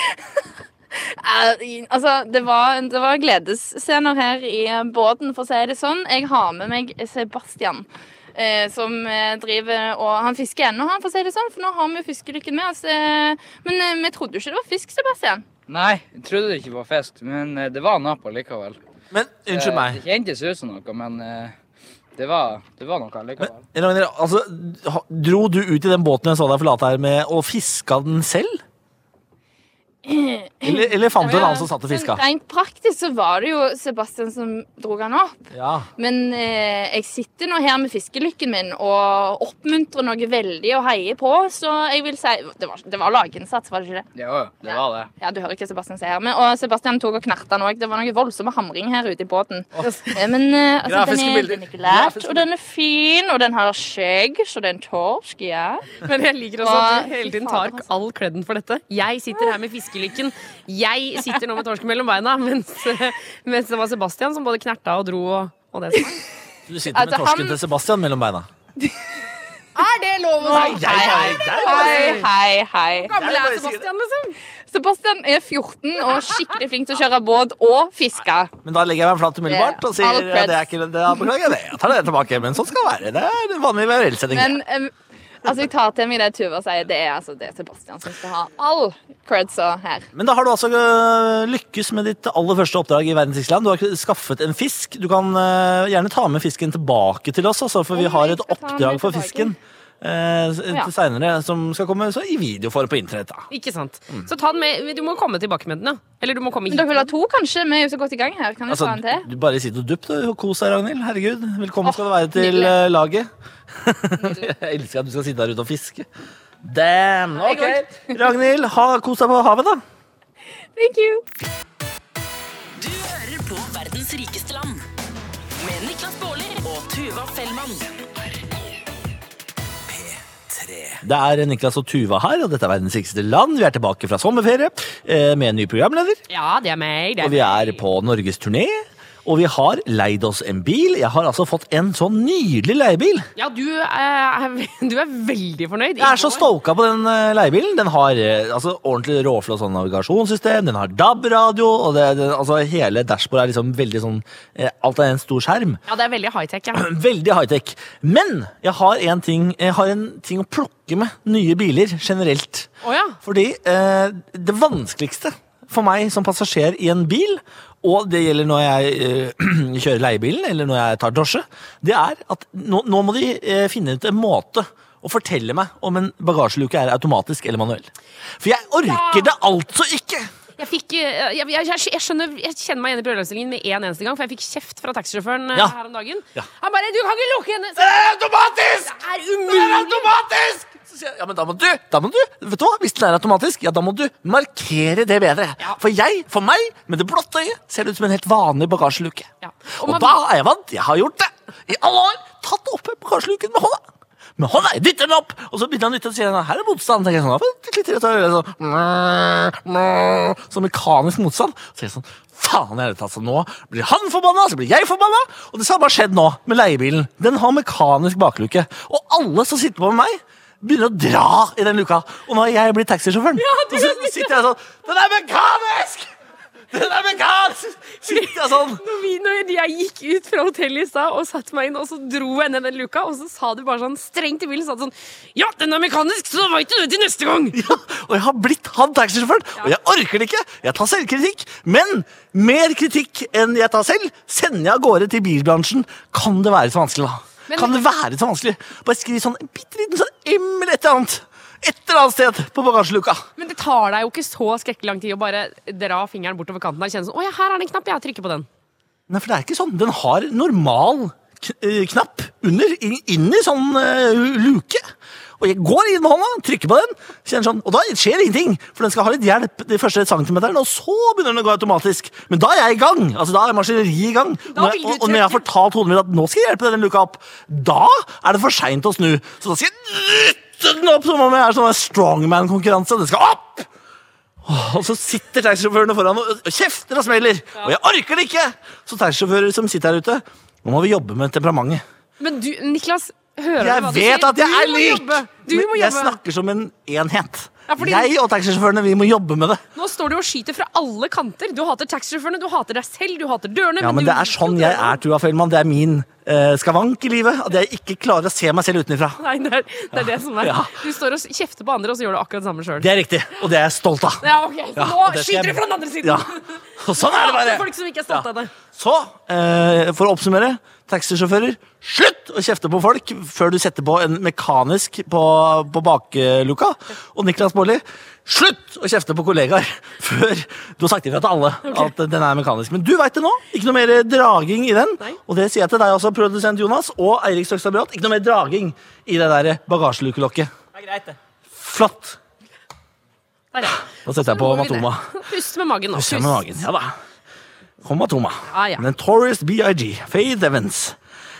Altså, det var gledesscener her i båten, for å si det sånn. Jeg har med meg Sebastian, som driver, og han fisker ennå, for å si det sånn, for nå har vi fiskelykken med oss. Men vi trodde jo ikke det var fisk, Sebastian. Nei, jeg trodde det ikke var fisk, men det var napp likevel. Men, unnskyld meg. Det kjentes ut som noe, men det var noe likevel. Ragnhild, altså, dro du ut i den båten jeg så deg forlate her med å fiske den selv? Eller fant du en annen som satt og fisket? Rent praktisk så var det jo Sebastian som drog han opp. Ja. Men jeg sitter nå her med fiskelykken min og oppmuntrer noe veldig og heier på, så jeg vil si, det var laginnsats, var det ikke det? Ja, det var det. Ja, du hører ikke Sebastian si her. Og Sebastian tok og knertet han også. Det var noe voldsomme hamring her ute i båten. Men altså, den er glatt, og den er fin, og den har skjegg, så det er en torsk, ja. Men jeg liker også at du hele tiden tar all kredden for dette. Jeg sitter her med fiskelykken. Jeg sitter nå med torsken mellom beina, mens det var Sebastian som både knerta og dro og det som var. Du sitter med torsken til Sebastian mellom beina. Er det lov å si? Hei. Gammel er Sebastian, liksom. Sebastian er 14 og skikkelig flink til å kjøre båt og fiske. Men da legger jeg meg flat umiddelbart og sier det er ikke det. Beklager det. Jeg tar det tilbake, men sånn skal det være. Det er en vanlig værelsetting. Men altså, jeg tar til meg det Tuva sier. Det er Sebastian som skal ha all credsa her. Men da har du altså lykkes med ditt aller første oppdrag i Verdens rikeste land. Du har skaffet en fisk. Du kan gjerne ta med fisken tilbake til oss, altså, for vi har et oppdrag for fisken senere som skal komme i videoform på internett. Da. Ikke sant. Så ta den med. Du må komme tilbake med den, ja. Eller du må komme hit. Men dere vil ha to, kanskje? Vi er jo så godt i gang her. Kan vi ta en til? Du bare sitter og dupp og kos deg, Ragnhild. Herregud. Velkommen skal du være til laget. Jeg elsker at du skal sitte der ute og fiske. Damn, ok. Ragnhild, kos deg på havet da. Thank you. Du hører på Verdens rikeste land med Niklas Baarli og Tuva Fellmann. Det er Niklas og Tuva her, og dette er Verdens rikeste land. Vi er tilbake fra sommerferie med en ny programleder. Ja, det er meg. Og vi er på Norges turné. Og vi har leid oss en bil. Jeg har altså fått en så nydelig leiebil. Ja, du er veldig fornøyd. Jeg er så stoka på den leiebilen. Den har ordentlig råflott sånn navigasjonssystem. Den har DAB-radio, og altså, hele dashbordet er liksom veldig sånn alt er en stor skjerm. Ja, det er veldig high-tech, ja. Veldig high-tech. Men jeg har en ting å plukke med nye biler generelt. Ja. Fordi det vanskeligste for meg som passasjer i en bil, og det gjelder når jeg kjører leiebilen, eller når jeg tar drosje, det er at nå må de finne ut en måte å fortelle meg om en bagasjeluke er automatisk eller manuell. For jeg orker det altså ikke! Jeg kjenner meg igjen i prøveløsningen med en eneste gang, for jeg fikk kjeft fra taxisjåføren her om dagen. Ja. Han bare, du kan ikke lukke henne! Det er automatisk! Det er umulig! Det er automatisk! Ja, men da må du, vet du hva, hvis den er automatisk, ja, da må du markere det bedre. Ja. For meg, med det blotte øyet, ser det ut som en helt vanlig bagasjeluke. Ja. Og da er jeg vant, jeg har gjort det i alle år, tatt opp bagasjeluken med hånda. Med hånda, jeg dytter den opp, og så begynner han å dytte og sier, her er motstand. Så sånn mekanisk motstand. Så jeg sånn, faen, jeg har tatt sånn, nå blir han forbanna, så blir jeg forbanna. Og det samme har skjedd nå med leiebilen. Den har mekanisk bakluke. Og alle som sitter på med meg, begynner å dra i den luka. Og nå har jeg blitt taxisjåføren. Ja, og så sitter jeg sånn, den er mekanisk! Den er mekanisk! Sitter jeg sånn. Når jeg gikk ut fra hotellet i sted og satte meg inn, og så dro jeg ned den luka, og så sa du bare sånn strengt i bilen, sånn, ja, den er mekanisk, så da vet du det til neste gang. Ja, og jeg har blitt han taxisjåføren, og jeg orker det ikke. Jeg tar selvkritikk, men mer kritikk enn jeg tar selv, sender jeg av gårde til bilbransjen. Kan det være så vanskelig da? Kan det være så vanskelig? Bare skriv sånn en bitteliten sånn M eller et eller annet sted på bagasjeluka. Men det tar deg jo ikke så skrekkelig lang tid å bare dra fingeren bortover kanten og kjenne sånn, åja, her er det en knapp, jeg trykker på den. Nei, for det er ikke sånn. Den har normal knapp under, inn i sånn luke. Og jeg går inn med hånda, trykker på den, kjenner sånn, og da skjer ingenting, for den skal ha litt hjelp de første centimeteren, og så begynner den å gå automatisk. Men da er jeg i gang, altså da er maskineriet i gang. Og når jeg har fortalt hodet mitt at nå skal jeg hjelpe den luka opp, da er det for sent å snu. Så da skal jeg dytte den opp som om jeg er sånn strongman-konkurranse, den skal opp! Og så sitter taxisjåførene foran og kjefter og smeller, og jeg orker det ikke! Så taxisjåfører som sitter her ute, nå må vi jobbe med temperamentet. Men du, Niklas, Hører Jeg du hva du vet sier? at jeg er Du må lik! jobbe. Du Men må jeg jobbe. snakker som en enhet. Ja, fordi- Jeg og taxisjåførene, vi må jobbe med det. Nå står du og skyter fra alle kanter. Du hater taxisjåførene, du hater deg selv, du hater dørene. Ja, men du det er sånn jeg er, Tuva Fellmann. Det er min skavank i livet. At jeg ikke klarer å se meg selv utenfra. Nei, det er det som er. Ja. Du står og kjefter på andre, og så gjør du akkurat det samme sjøl. Det er riktig, og det er jeg stolt av. Ja, ok, så Ja, nå og det skal skyter jeg- du fra den andre siden. Ja, og sånn er det Hater bare. folk som ikke er stolte av det. Så, for å oppsummere, taxisjåfører, slutt å kjefte på folk før du setter på en mekanisk på bakluka. Og Niklas Baarli, slutt å kjefte på kollegaer før du har sagt ifra til alle at den er mekanisk. Men du vet det nå. Ikke noe mer draging i den. Nei. Og det sier jeg til deg også, produsent Jonas og Eirik Stokstad Brått. Ikke noe mer draging i det der bagasjelukelokket. Det er greit, det. Flott. Der, ja. Da setter jeg på Nå må vi Matoma. det. Pust med magen nå. Puster med magen. Ja da. Kom Matoma. Ja, ja. Notorious B.I.G. Faith Evans.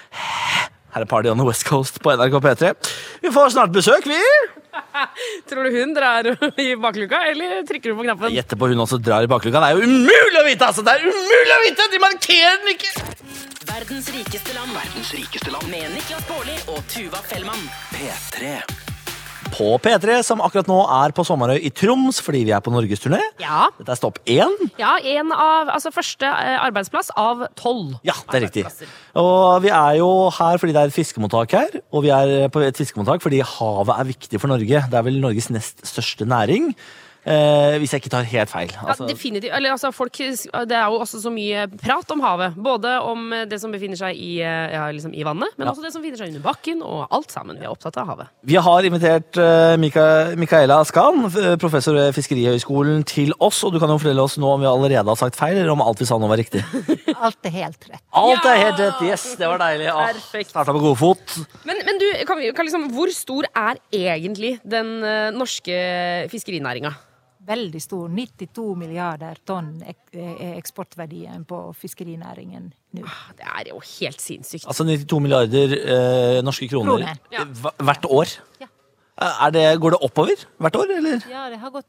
Her er Party on the West Coast på NRK P3. Vi får snart besøk, vi. Tror du hun drar i bakluka, eller trykker du på knappen? Jeg gjetter på hun også drar i bakluka. Det er jo umulig å vite, altså! Det er umulig å vite! De markerer den ikke! Verdens rikeste land. Verdens rikeste land. Med Niklas Baarli og Tuva Fellmann. P3. På P3, som akkurat nå er på Sommerøy i Troms, fordi vi er på norgesturné. Ja. Dette er stopp 1. Ja, første arbeidsplass av 12. Ja, det er riktig. Og vi er jo her fordi det er et fiskemottak her. Og vi er på et fiskemottak fordi havet er viktig for Norge. Det er vel Norges nest største næring. Hvis jeg ikke tar helt feil. Ja, definitivt. Eller, altså, det er jo også så mye prat om havet. Både om det som befinner seg i vannet, men også det som befinner seg under bakken, og alt sammen. Vi er opptatt av havet. Vi har invitert Mikaela Askan, professor ved Fiskerihøgskolen, til oss. Og du kan jo fortelle oss nå om vi allerede har sagt feil, eller om alt vi sa nå var riktig. Alt er helt rett. Alt er helt rett. Yes, det var deilig. Perfekt. Starta på god fot. Men du, hvor stor er egentlig den norske fiskerinæringa? Veldig stor. 92 milliarder tonn er eksportverdien på fiskerinæringen nå. Det er jo helt sinnssykt. Altså 92 milliarder norske kroner Ja. hvert år. Ja. Går det oppover hvert år, eller? Ja, det har gått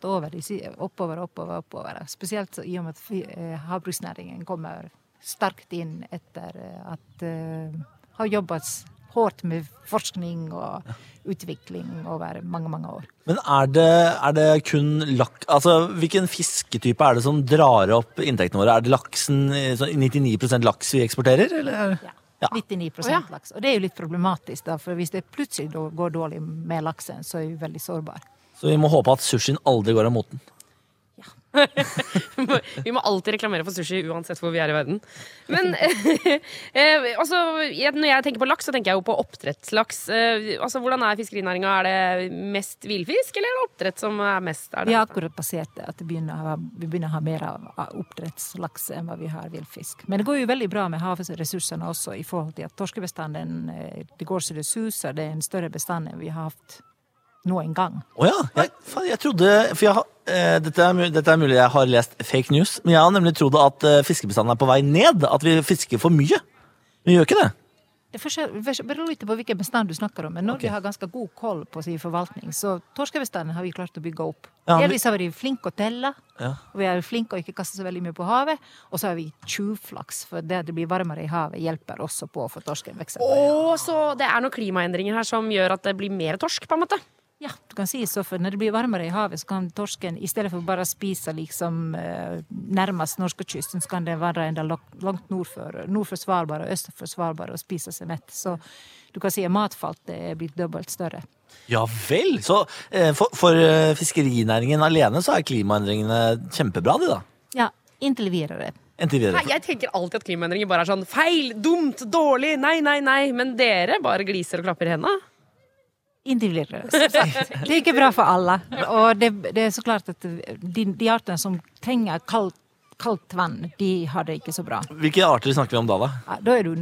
oppover. Spesielt i og med at havbruksnæringen kommer sterkt inn etter at har jobbet hårdt med forskning og utvikling over mange, mange år. Men er det kun altså, hvilken fisketype er det som drar opp inntektene våre? Er det laksen, 99% laks vi eksporterer, eller? Ja, 99% laks. Og det er jo litt problematisk, da, for hvis det plutselig går dårlig med laksen, så er vi veldig sårbare. Så vi må håpe at sushien aldri går av moten. Vi må alltid reklamere for sushi uansett hvor vi er i verden. Men når jeg tenker på laks, så tenker jeg jo på oppdrettslaks. Hvordan er fiskerinæringa? Er det mest villfisk, eller er det oppdrett som er mest? Vi har akkurat passert det, at vi begynner å ha mer av oppdrettslaks enn hva vi har villfisk. Men det går jo veldig bra med havressursene også, i forhold til at torskebestanden, det går så det suser, det er en større bestand enn vi har hatt nå en gang. Jeg trodde, for dette er mulig jeg har lest fake news, men jeg har nemlig trodd at fiskebestanden er på vei ned, at vi fisker for mye. Men vi gjør ikke det. Det beror litt på hvilken bestand du snakker om, men Norge har ganske god koll på sin forvaltning, så torskebestanden har vi klart å bygge opp. Delvis har vi flinke å telle, og vi er flinke å ikke kaste så veldig mye på havet, og så har vi tjuvflaks, for det at det blir varmere i havet hjelper også på for torsken vekser. Så det er noen klimaendringer her som gjør at det blir mer torsk, på en måte? Ja, du kan si så, for når det blir varmere i havet, så kan torsken, i stedet for bare å spise nærmest norskekysten, så kan det være enda langt nord for Svalbard og øst for Svalbard og spise seg mett. Så du kan si at matfaltet er blitt dobbelt større. Ja vel! Så for fiskerinæringen alene så er klimaendringene kjempebra, de da? Ja, inntil videre. Nei, jeg tenker alltid at klimaendringer bare er sånn feil, dumt, dårlig, nei, men dere bare gliser og klapper i hendene. Individuelt. Det er ikke bra for alle. Og det er så klart at de artene som trenger kaldt vann, de har det ikke så bra. Hvilke arter snakker vi om da? Ja, da er du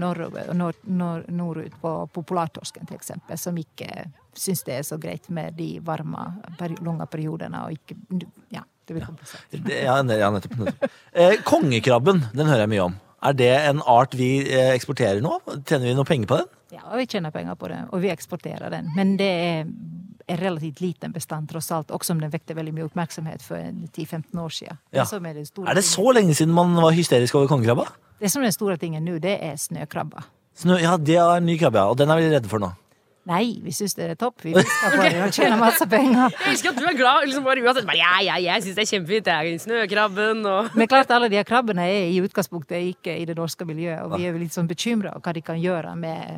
norrut på polartorsken, til eksempel, som ikke syns det er så greit med de varme, lange periodene. Og ikke, det blir komplisert. Ja, nettopp. Kongekrabben, den hører jeg mye om. Er det en art vi eksporterer nå? Tjener vi noe penger på den? Ja, vi tjener penger på den, og vi eksporterer den. Men det er en relativt liten bestand, tross alt, også om den vekte veldig mye oppmerksomhet for 10-15 år siden. Ja. Er det så lenge siden man var hysterisk over kongekrabba? Det som er den store tingen nå, det er snøkrabba. Ja, det er en ny krabbe, og den er vi redde for nå. Nei, vi synes det topp. Vi fisker på det og tjener masse penger. Jeg elsker at du glad, liksom bare uansett. Bare, jeg synes det kjempefint. Det snøkrabben og... Men klart, alle de her krabbene i utgangspunktet ikke i det norske miljøet, og vi litt sånn bekymret av hva de kan gjøre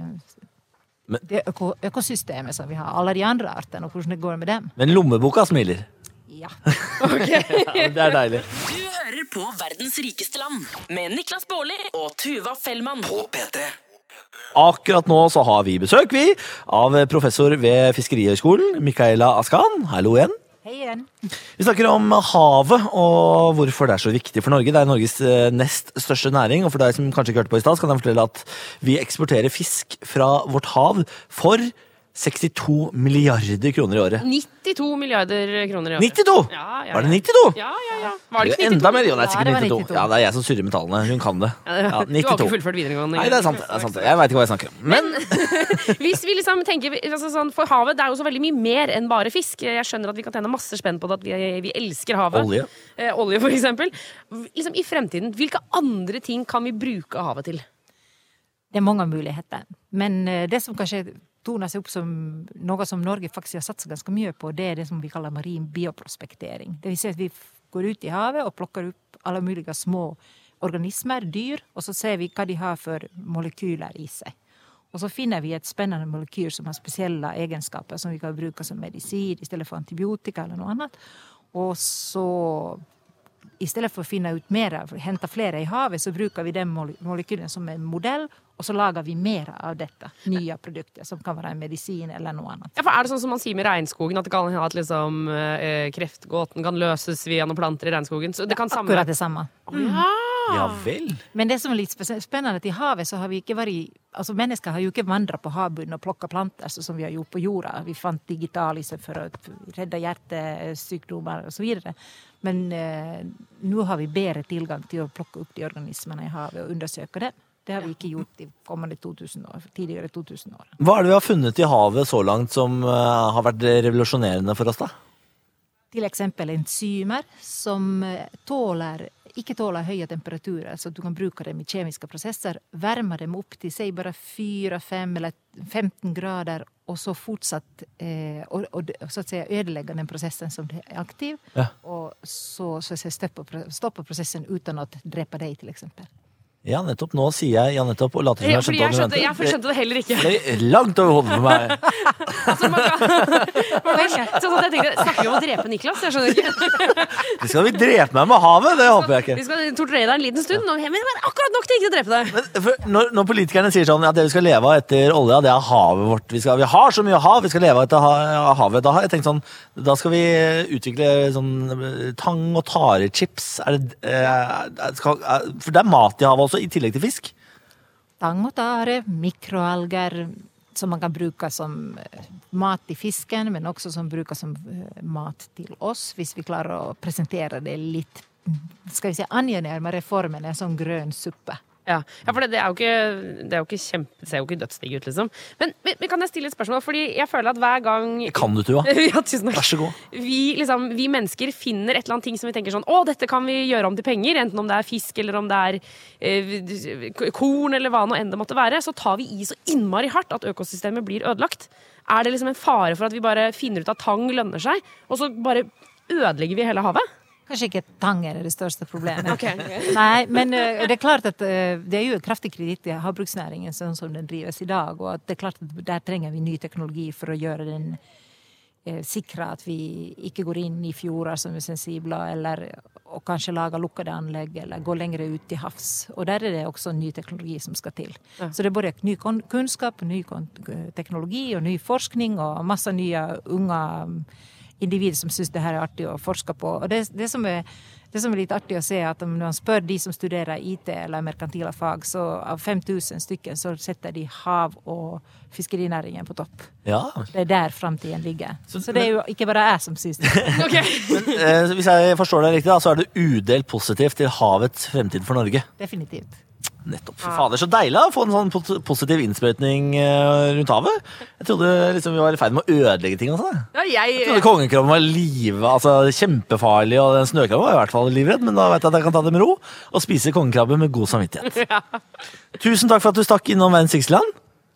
med det økosystemet som vi har. Alle de andre artene, og hvordan det går med dem. Men lommeboka smiler. Ja. Ja, det deilig. Du hører på Verdens rikeste land med Niklas Baarli og Tuva Fellmann På P3. Akkurat nå så har vi besøk, av professor ved Fiskerihøgskolen, Michaela Askan. Hallo igjen. Hei igjen. Vi snakker om havet og hvorfor det er så viktig for Norge. Det er Norges nest største næring, og for deg som kanskje ikke hørte på i stad, så kan jeg fortelle at vi eksporterer fisk fra vårt hav for 62 milliarder kroner i året. 92 milliarder kroner i året. 92? Ja. Var det 92? Ja. Var det ikke 92? Enda mer, jo, det er sikkert Ja, det var 92. 92. Ja, det er jeg som surrer med tallene. Hun kan det. Ja, 92. Du har ikke fullført videregående. Nei, det er sant. Jeg vet ikke hva jeg snakker om. Men Hvis vi liksom tenker altså sånn, for havet, det er jo så veldig mye mer enn bare fisk. Jeg skjønner at vi kan tjene masse spenn på det, at vi elsker havet. olje. Olje, for eksempel. Liksom, i fremtiden, hvilke andre ting kan vi bruke havet til? Det er mange muligheter. Men det som kanskje toner seg opp som noe som Norge faktisk har satset ganske mye på, det er det som vi kaller marin bioprospektering. Det vil si at vi går ut i havet og plukker opp alle mulige små organismer, dyr, og så ser vi hva de har for molekyler i seg. Og så finner vi et spennende molekyl som har spesielle egenskaper som vi kan bruke som medisin i stedet for antibiotika eller noe annet. Og så i stedet for å finne ut mer, hente flere i havet, så bruker vi den molekylen som en modell, og så lager vi mer av dette nye produkter, som kan være en medisin eller noe annet. Ja, for er det sånn som man sier med regnskogen, at det kan ha at liksom, kreftgåten kan løses via noen planter i regnskogen? Så det kan Akkurat det samme. Ja vel. Men det som er litt spennende, at i havet så har vi ikke vært, altså mennesker har jo ikke vandret på havbunnen og plukket planter, som vi har gjort på jorda. Vi fant digitalyse for å redde hjertesykdommer og så videre. Men nå har vi bedre tilgang til å plukke opp de organismene i havet og undersøke det. Det har vi ikke gjort i kommende 2000 år, tidligere 2000 år. Hva er det vi har funnet i havet så langt som har vært revolusjonerende for oss da? Til eksempel enzymer som ikke tåler høye temperaturer, så du kan bruke dem i kjemiske prosesser, varme dem opp til seg bare 4, 5 eller 15 grader, og så fortsatt og så å si, ødelegge den prosessen som er aktiv, og så stoppe prosessen uten å drepe deg, til eksempel. Ja, nettopp. Nå sier jeg ja, nettopp, og later som jeg skjønte Jeg skjønte det heller ikke. Det er langt over hodet for meg. Altså, sånn at jeg tenkte, snakker vi om å drepe Niklas? Jeg skjønner ikke. Det skal vi drepe meg med havet, det håper jeg ikke. Vi skal torturere deg en liten stund, men akkurat nok til ikke å drepe deg. Men når politikerne sier sånn at det vi skal leve av etter olja, det er havet vårt. Vi har så mye hav, vi skal leve av etter havet. Da har jeg tenkt sånn, da skal vi utvikle sånn tang- og tarechips. For det er mat i havet også, i tillegg til fisk. Tang og tare, mikroalger, som man kan bruke som mat i fisken, men også som bruker som mat til oss, hvis vi klarer å presentere det litt, skal vi si, angenærmere formen, en sånn grønn suppe. Ja, for det er jo ikke det ser jo ikke dødsdigg ut, liksom. Men kan jeg stille et spørsmål? Fordi jeg føler at hver gang... Kan du, Tuva? Ja, tusen takk. Vær så god. Vi mennesker finner et eller annet ting som vi tenker sånn, dette kan vi gjøre om til penger, enten om det er fisk, eller om det er korn, eller hva nå enn det måtte være, så tar vi i så innmari hardt at økosystemet blir ødelagt. Er det liksom en fare for at vi bare finner ut at tang lønner seg, og så bare ødelegger vi hele havet? Kanskje ikke tang er det største problemet. Okay. Nei, men det er klart at det er jo kraftig kreditt i havbruksnæringen sånn som den drives i dag, og at det er klart at der trenger vi ny teknologi for å gjøre den sikre at vi ikke går inn i fjorder som er sensible, eller og kanskje lage lukkede anlegg, eller gå lenger ut til havs. Og der er det også ny teknologi som skal til. Ja. Så det er både ny kunnskap, ny teknologi og ny forskning, og masse nye unge individer som synes det her er artig å forske på. Og det som er litt artig å se, at når man spør de som studerer IT eller merkantile fag, så av 5000 stykker så setter de hav- og fiskerinæringen på topp. Ja. Det er der fremtiden ligger. Så det er jo ikke bare jeg som synes det. Okay. Men hvis jeg forstår deg riktig, da, så er det udelt positivt til havets fremtid for Norge. Definitivt. Nettopp. Fader, så deilig å få en sånn positiv innsprøytning rundt havet. Jeg trodde liksom vi var i ferd med å ødelegge ting også. Jeg trodde kongekrabben var kjempefarlig, og den snøkrabben var i hvert fall livredd, men da vet jeg at jeg kan ta det med ro og spise kongekrabbe med god samvittighet. Ja. Tusen takk for at du stakk innom Verdens rikeste land. Takk.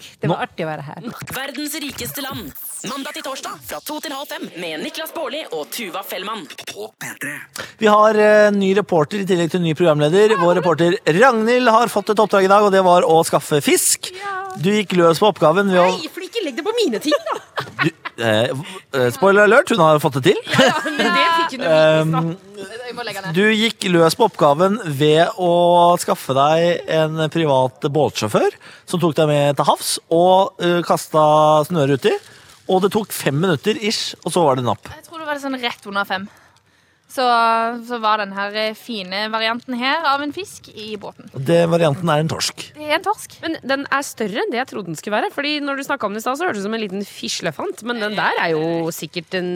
takk. Det var artig å være her. Verdens rikeste land. Mandag til torsdag fra 2 til halv 5 med Niklas Baarli og Tuva Fellmann. På P3. Vi har ny reporter i tillegg til ny programleder. Vår reporter Ragnhild har fått et oppdrag i dag, og det var å skaffe fisk. Du gikk løs på oppgaven ved å... Nei, for ikke legg det på mine ting, da! Spoiler alert, hun har fått det til. Ja, men det fikk hun jo vite, Du gikk løs på oppgaven ved å skaffe deg en privat båtsjåfør som tok deg med til havs og kastet snøret uti. Og det tok 5 minutter ish, og så var det napp. Jeg tror det var sånn rett under 5. Så var den her fine varianten her av en fisk i båten. Varianten er en torsk. Det er en torsk. Men den er større enn det jeg trodde den skulle være. Fordi når du snakket om den i sted, så hørtes det som en liten fislefant. Men den der er jo sikkert en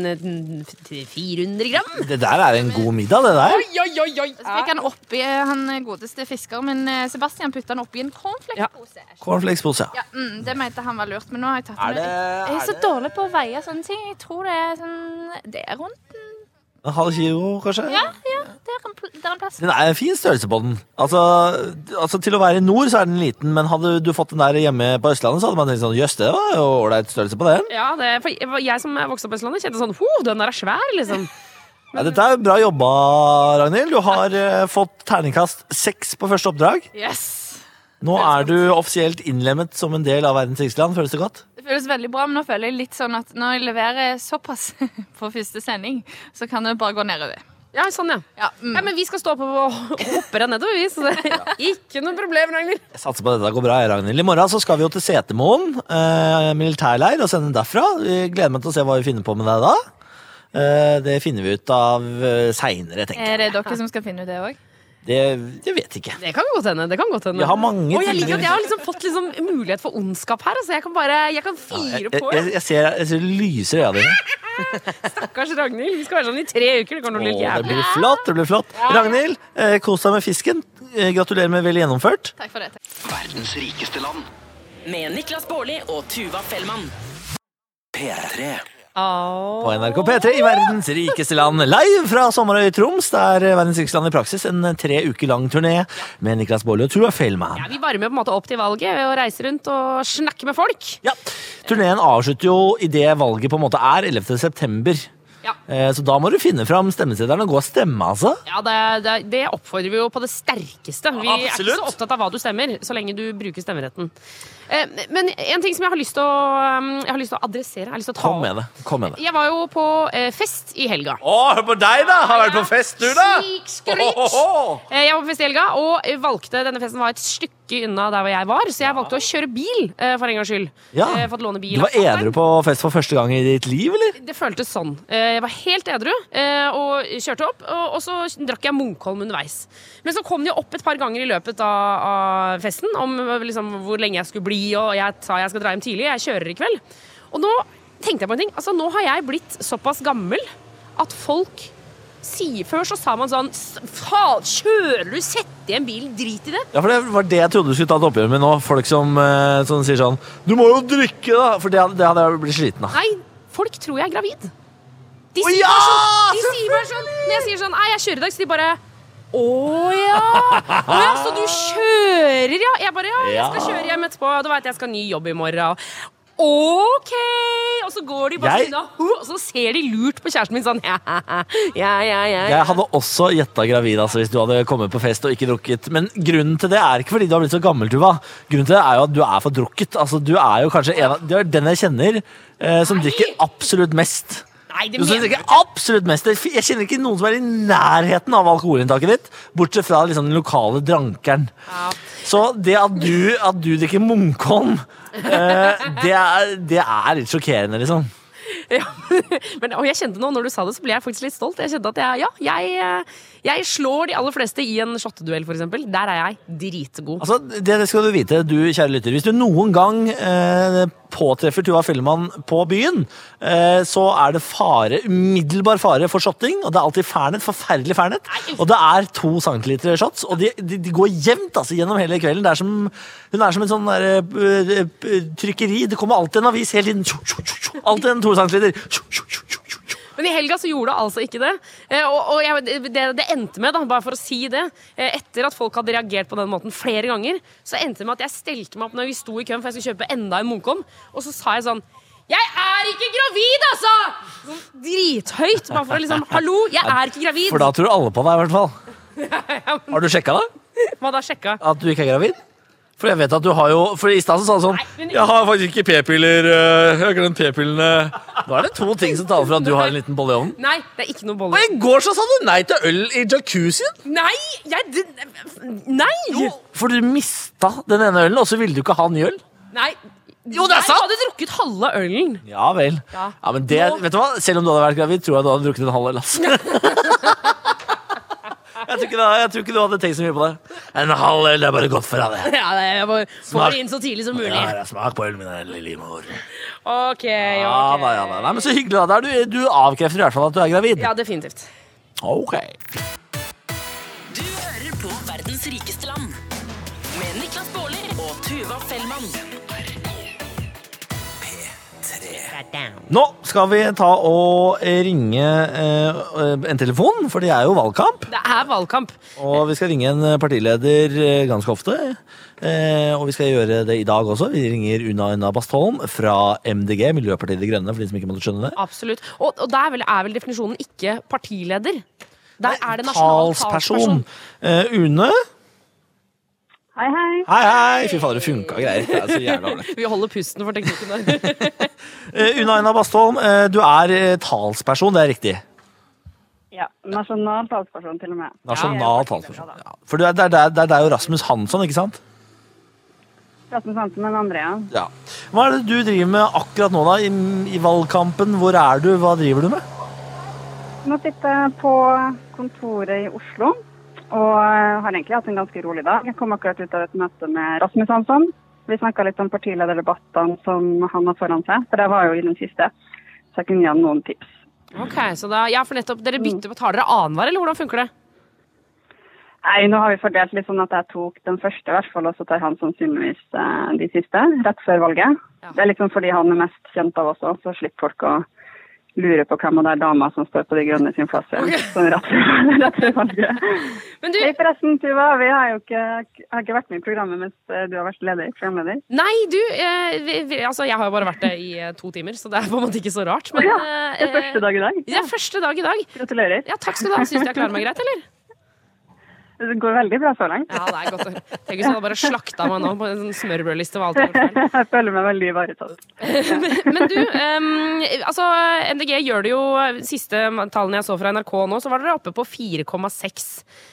400 gram. Det der er en god middag, det der. Oi. Så fikk han oppi han godeste fisker, men Sebastian puttet han oppi en cornflakepose. Cornflakespose, ja. Ja, det mente han var lurt, men nå har jeg tatt det med. Jeg er så dårlig på å veie sånne ting. Jeg tror det er sånn, det er rundt En halv kilo, kanskje? Ja, det er en plass. Den er en fin størrelse på den. Altså til å være i nord så er den liten, men hadde du fått den der hjemme på Østlandet, så hadde man tenkt sånn, jøss, det var jo ålreit størrelse på den. Ja, for jeg som er vokst opp på Østlandet, kjente sånn, den der er svær, liksom. Ja, dette er bra jobba, Ragnhild. Du har fått terningkast 6 på første oppdrag. Yes! Nå er du offisielt innlemmet som en del av verdens rikeste land. Føles det godt? Det føles veldig bra, men nå føler jeg litt sånn at når jeg leverer såpass på første sending, så kan det bare gå nedover. Ja, sånn, ja. Ja, men vi skal stå på og hoppe deg nedover, så det er ikke noe problem, Ragnhild. Jeg satser på at dette går bra, Ragnhild. I morgen så skal vi jo til Setermoen, militærleir, og sende den derfra. Vi gleder meg til å se hva vi finner på med deg da. Det finner vi ut av senere, tenker jeg. Er det dere som skal finne ut det også? Det vet jeg ikke. Det kan godt hende. Vi har mange jeg liker at jeg har liksom fått liksom mulighet for ondskap her. Altså jeg kan fyre på. Jeg ser lyser i øynene dine. Stakkars Ragnhild. Vi skal være sånn i 3 uker. Det kommer til å bli jævlig. Det blir flott. Ja. Ragnhild, kos deg med fisken. Gratulerer med vel gjennomført. Takk for det. Verdens rikeste land. Med Niklas Baarli og Tuva Fellmann. P3. På NRK P3 i verdens rikeste land. Live fra Sommerøy Troms. Det er verdens rikeste land i praksis. En 3 uker lang turné med Niklas Baarli og Tuva Fellmann. Ja, vi varmer på en måte opp til valget ved å reise rundt og snakke med folk. Ja, turneen avslutter jo i det valget på en måte er 11. september. Ja. Så da må du finne fram stemmeseddelen og gå og stemme, altså. Ja, det oppfordrer vi jo på det sterkeste. Vi er ikke så opptatt av hva du stemmer, så lenge du bruker stemmeretten. Men en ting som jeg har lyst til å adressere, jeg har lyst til å ta opp. Kom med det. Jeg var jo på fest i helga. Hør på deg da! Har vært på fest du da! Slik skryt! Jeg var på fest i helga, og denne festen var et stykke unna der hvor jeg var, så jeg valgte å kjøre bil for en gangs skyld. Ja. Fått låne bil. Du var edru på fest for første gang i ditt liv, eller? Det føltes sånn. Jeg var helt edru og kjørte opp, og så drakk jeg Munkholm underveis. Men så kom det jo opp et par ganger i løpet av festen om liksom, hvor lenge jeg skulle bli, og jeg sa jeg skal dra hjem tidlig, jeg kjører i kveld. Og nå tenkte jeg på en ting, altså nå har jeg blitt såpass gammel at folk sier, før så sa man sånn, faen, kjører du, sett i en bil, drit i det. Ja, for det var det jeg trodde du skulle ta et oppgjør med nå, folk som sier sånn, du må jo drikke da, for det hadde jeg blitt sliten av. Nei, folk tror jeg er gravid. De sier bare sånn, når jeg sier sånn, nei, jeg kjører i dag, så de bare, åja, så du kjører, ja. Jeg bare, jeg skal kjøre hjem etterpå, og da vet jeg skal ha ny jobb i morgen. Ok, og så går de bare og så ser de lurt på kjæresten min sånn, ja. Jeg hadde også gjettet gravid, altså, hvis du hadde kommet på fest og ikke drukket. Men grunnen til det er ikke fordi du har blitt så gammel, Tuva. Grunnen til det er jo at du er for drukket. Altså, du er jo kanskje du er den jeg kjenner som drikker absolutt mest. Nei, det mener jeg absolutt mest. Jeg kjenner ikke noen som er i nærheten av alkoholinntaket ditt, bortsett fra liksom, den lokale drankeren. Ja. Så det at du drikker Munkholm, det er litt sjokkerende, liksom. Ja, og jeg kjente nå, når du sa det, så ble jeg faktisk litt stolt. Jeg kjente at jeg slår de aller fleste i en shotteduell, for eksempel. Der er jeg dritgod. Altså, det skal du vite, du kjære lytter. Hvis du noen gang påtreffer Tuva Fellmann på byen, så er det umiddelbar fare for shotting, og det er alltid fernet, forferdelig fernet. Og det er 2 centiliter shots, og de går jevnt altså, gjennom hele kvelden. Hun er som en sånn trykkeri. Det kommer alltid en avis hele tiden. Alltid en 2 centiliter. Men i helga så gjorde det altså ikke det. Det endte med, da, bare for å si det, etter at folk hadde reagert på den måten flere ganger, så endte det med at jeg stelte meg opp når vi sto i køen, for jeg skulle kjøpe enda en Munkholm, og så sa jeg sånn: Jeg er ikke gravid, altså! Sånn drithøyt, bare for å liksom, hallo, jeg er ikke gravid. For da tror alle på deg i hvert fall. Har du sjekka det? Hva da, sjekka? At du ikke er gravid? For jeg vet at du har jo, for i stedet så sa du sånn: Jeg har faktisk ikke p-piller, jeg har glemt p-pillene. Nå det 2 ting som taler for at du har en liten bolle i ovnen. Nei, det ikke noe bolle. Og i går så sa du nei til øl i jacuzzien. Nei, nei! Jo, for du mistet den ene ølen, og så ville du ikke ha ny øl. Nei. Jo, det sant! Jeg hadde drukket halve ølen. Ja vel. Ja, men det, vet du hva? Selv om du hadde vært gravid, tror jeg du hadde drukket en halv øl, altså. Jeg tror ikke du hadde tenkt så mye på det. En halv øl, det bare godt for deg. Ja, jeg bare får det inn så tidlig som mulig. Ja, smak på ølen min, lille mor. Ok. Ja, nei, men så hyggelig da. Du avkrefter i hvert fall at du er gravid. Ja, definitivt. Ok. Du hører på verdens rikeste land med Niklas Baarli og Tuva Fellmann. Nå skal vi ta og ringe en telefon, for det er jo valgkamp. Det er valgkamp. Og vi skal ringe en partileder ganske ofte. Og vi skal gjøre det i dag også. Vi ringer Una Bastholm fra MDG, Miljøpartiet De Grønne, for de som ikke måtte skjønne det. Absolutt. Og der er vel definisjonen ikke partileder. Der er det nasjonal talsperson. Une? Hei, hei. Hei. Fy fader, det funket greier. Det er så jævla bra. Vi holder pusten for teknikken der. Una Bastholm, du er talsperson, det er riktig? Ja, nasjonal talsperson til og med. Nasjonal talsperson, ja. For det er jo Rasmus Hansson, ikke sant? Rasmus Hansson, den andre, ja. Hva er det du driver med akkurat nå da, i valgkampen? Hvor er du? Hva driver du med? Nå sitter jeg på kontoret i Oslo. Og har egentlig hatt en ganske rolig dag. Jeg kom akkurat ut av et møte med Rasmus Hansson. Vi snakket litt om partilederdebattene som han har foran seg, for det var jo i den siste. Så jeg kunne gi han noen tips. Ok, så da, ja, for nettopp, dere bytter på, tar dere annenhver, eller hvordan funker det? Nei, nå har vi fordelt litt sånn at jeg tok den første, i hvert fall, og så tar han sannsynligvis de siste, rett før valget. Ja. Det er liksom fordi han er mest kjent av oss også, så slipper folk å lure på hvem av de damer som står på De Grønne sin plass. Okay. Sånn rett før valget. Men du... Hei, forresten, Tuva, vi har jo ikke vært med i programmet mens du har vært programleder. Nei, du, altså jeg har jo bare vært det i 2 timer, så det er på en måte ikke så rart. Men, ja, det er første dag i dag. Det er første dag i dag. Gratulerer. Ja, takk skal du ha. Synes du jeg klarer meg greit, eller? Det går veldig bra så langt. Ja, det er godt. Tenk hvis jeg hadde bare slakta meg nå på en smørbrødliste. Jeg føler meg veldig ivaretatt. Men du, altså MDG gjør det jo, siste tallene jeg så fra NRK nå, så var dere oppe på 4,6.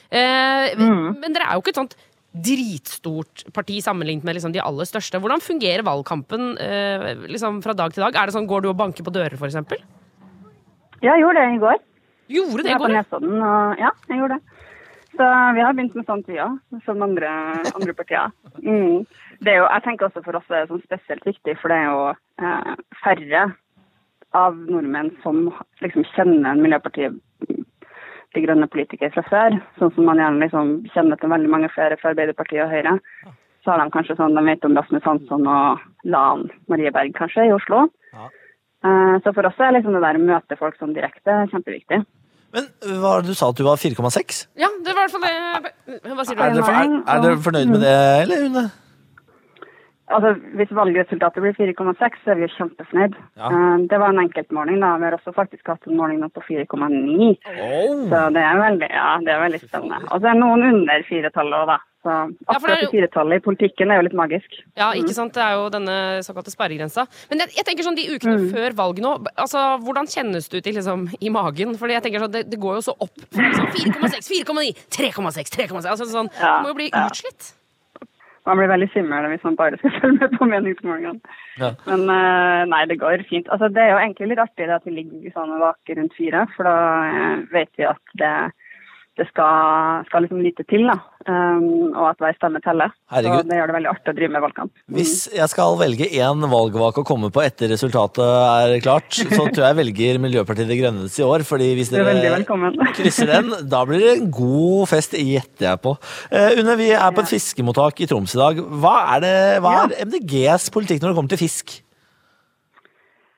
Men dere er jo ikke et sånt dritstort parti sammenlignet med liksom de aller største. Hvordan fungerer valgkampen liksom fra dag til dag? Er det sånn, går du og banker på dører for eksempel? Ja, jeg gjorde det i går. Gjorde det i går? Ja, jeg gjorde det. Så vi har begynt med sånt som andre partier. Det er jo, jeg tenker også for oss det er sånn spesielt viktig, for det er jo færre av nordmenn som liksom kjenner en Miljøpartiet De Grønne politikere fra før, sånn som man gjerne liksom kjenner til veldig mange flere fra Arbeiderpartiet og Høyre. Så har de kanskje sånn, de vet om Rasmus Hansson og Lan Marie Berg kanskje i Oslo. Ja. Så for oss er liksom det der å møte folk sånn direkte kjempeviktig. Men hva var det du sa at du var 4,6? Ja, det var i hvert fall det. Hva sier du? Er dere fornøyd med det, eller Une? Altså, hvis valgresultatet blir 4,6, så er vi jo kjempefornøyd. Ja. Det var en enkeltmåling da. Vi har også faktisk hatt en måling nå på 4,9. Så det er veldig spennende. Og så er noen under 4-tallet også da. Så akkurat 4-tallet i politikken er jo litt magisk. Ja, ikke sant? Det er jo denne såkalte sperregrensa. Men jeg tenker sånn de ukene før valg nå, altså hvordan kjennes du til liksom i magen? Fordi jeg tenker sånn, det går jo så opp liksom, 4,6, 4,9, 3,6, 3,6. Altså sånn, det må jo bli utslitt. Man blir veldig simmel hvis man bare skal følge med på meningsmålingene. Ja. Men nei, det går fint. Altså, det er jo egentlig litt artig at vi ligger sånn og vaker rundt 4, for da vet vi at det skal liksom lite til, da. Og at hver stemme teller. Så det gjør det veldig artig å drive med valgkamp. Hvis jeg skal velge en valgvake å komme på etter resultatet er klart, så tror jeg velger Miljøpartiet De Grønne i år, fordi hvis dere krysser den, da blir det en god fest, gjetter jeg på. Une, vi er på et fiskemottak i Troms i dag. Hva er MDGs politikk når det kommer til fisk?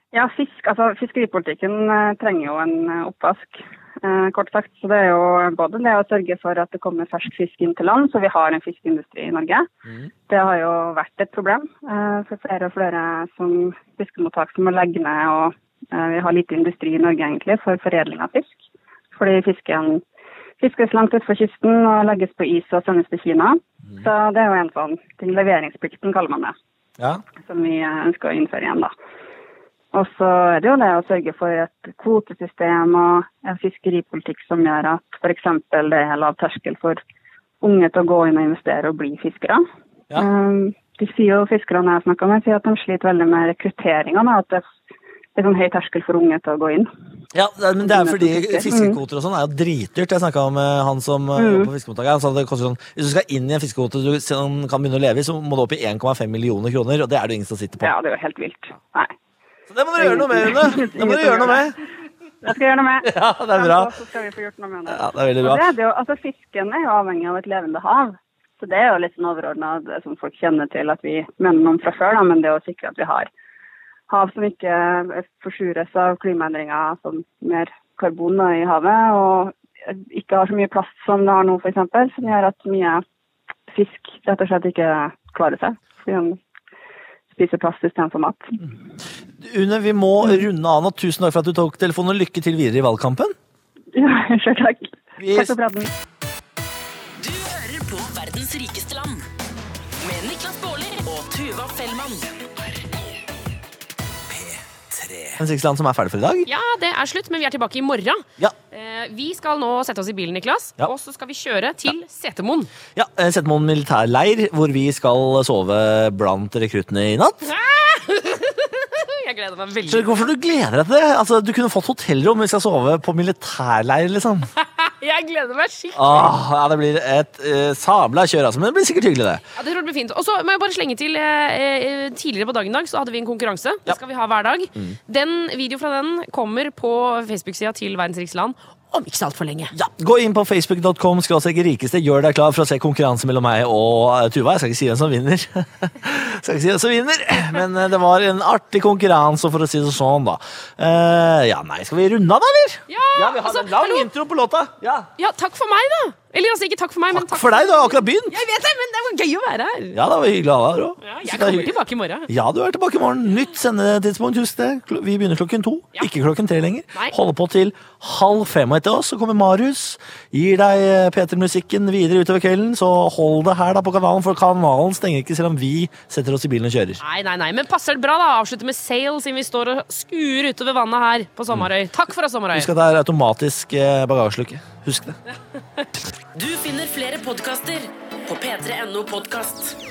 Ja, fiskeripolitikken trenger jo en oppvask, kort sagt. Så det jo både det å sørge for at det kommer fersk fisk inn til land, så vi har en fiskeindustri i Norge. Det har jo vært et problem for flere og flere som fiskemottak som må legge ned, og vi har lite industri i Norge egentlig for foredling av fisk. Fordi fisken fiskes langt utenfor kysten og legges på is og sendes til Kina. Så det jo en sånn ting, leveringsplikten kaller man det, som vi ønsker å innføre igjen da. Og så det jo det å sørge for et kvotesystem og en fiskeripolitikk som gjør at for eksempel det lav terskel for unge til å gå inn og investere og bli fiskere. De sier jo, fiskerne jeg snakket med, sier at de sliter veldig med rekrutteringen, at det sånn høy terskel for unge til å gå inn. Ja, men det fordi fiskekvoter og sånn jo dritdyrt. Jeg snakket med han som jobber på fiskemottaket. Han sa det koster sånn, hvis du skal inn i en fiskekvote du kan begynne å leve i, så må du opp i 1,5 millioner kroner, og det det ingen som sitter på. Ja, det jo helt vilt. Nei. Så det må du gjøre noe med, Une. Det må du gjøre noe med. Det skal jeg gjøre noe med. Ja, det bra. Så skal vi få gjort noe med det. Ja, det veldig bra. Det jo, altså fisken jo avhengig av et levende hav. Så det jo litt sånn overordnet som folk kjenner til at vi mener noe fra før, da, men det å sikre at vi har hav som ikke forsures av klimaendringer, som mer karbon i havet, og ikke har så mye plast som det har nå, for eksempel, som gjør at mye fisk rett og slett ikke klarer seg. Fordi de spiser plast i stedet for mat. Une, vi må runde av nå. Tusen takk for at du tok telefonen, og lykke til videre i valgkampen. Ja, selv takk. Takk for praten. Du hører på Verdens rikeste land med Niklas Baarli og Tuva Fellmann. En Riksland som ferdig for i dag? Ja, det slutt, men vi tilbake i morgen. Ja. Vi skal nå sette oss i bilen, Niklas, og så skal vi kjøre til Setermoen. Ja, Setermoen militærleir, hvor vi skal sove blant rekruttene i natt. Jeg gleder meg veldig. Så hvorfor du gleder deg til det? Altså, du kunne fått hotellrom hvis jeg skal sove på militærleir, liksom. Jeg gleder meg skikkelig. Ja, det blir et sabla kjør, altså, men det blir sikkert hyggelig det. Ja, det tror jeg blir fint. Og så må jeg bare slenge til, tidligere på dagen i dag så hadde vi en konkurranse. Det skal vi ha hver dag. Den video fra den kommer på Facebook-sida til Verdens rikeste land om ikke så alt for lenge. Ja, gå inn på facebook.com/rikeste, gjør deg klar for å se konkurranse mellom meg og Tuva. Jeg skal ikke si hvem som vinner. Men det var en artig konkurranse, for å si det sånn da. Skal vi runde av da, eller? Ja, vi har en lang intro på låta. Ja, takk for meg da. Eller altså, ikke takk for meg, men takk for deg, du har akkurat begynt. Jeg vet det, men det var gøy å være her. Ja, det var hyggelig å ha deg her også. Ja, jeg kommer tilbake i morgen. Ja, du tilbake i morgen. Nytt sendetidspunkt, husk det. Vi begynner 2:00, ikke 3:00 lenger. Holder på til 4:30 etter oss, så kommer Marius, gir deg Peter-musikken videre utover kvelden, så hold det her da på kanalen, for kanalen stenger ikke selv om vi setter oss i bilen og kjører. Nei, men passer det bra da, avslutte med sail siden vi står og skuer utover vannet her på Sommerøy. Takk for oss, Sommerøy. Husk at det automatisk bagasjelukke. Husk det. Du finner flere podcaster på p3.no podcast.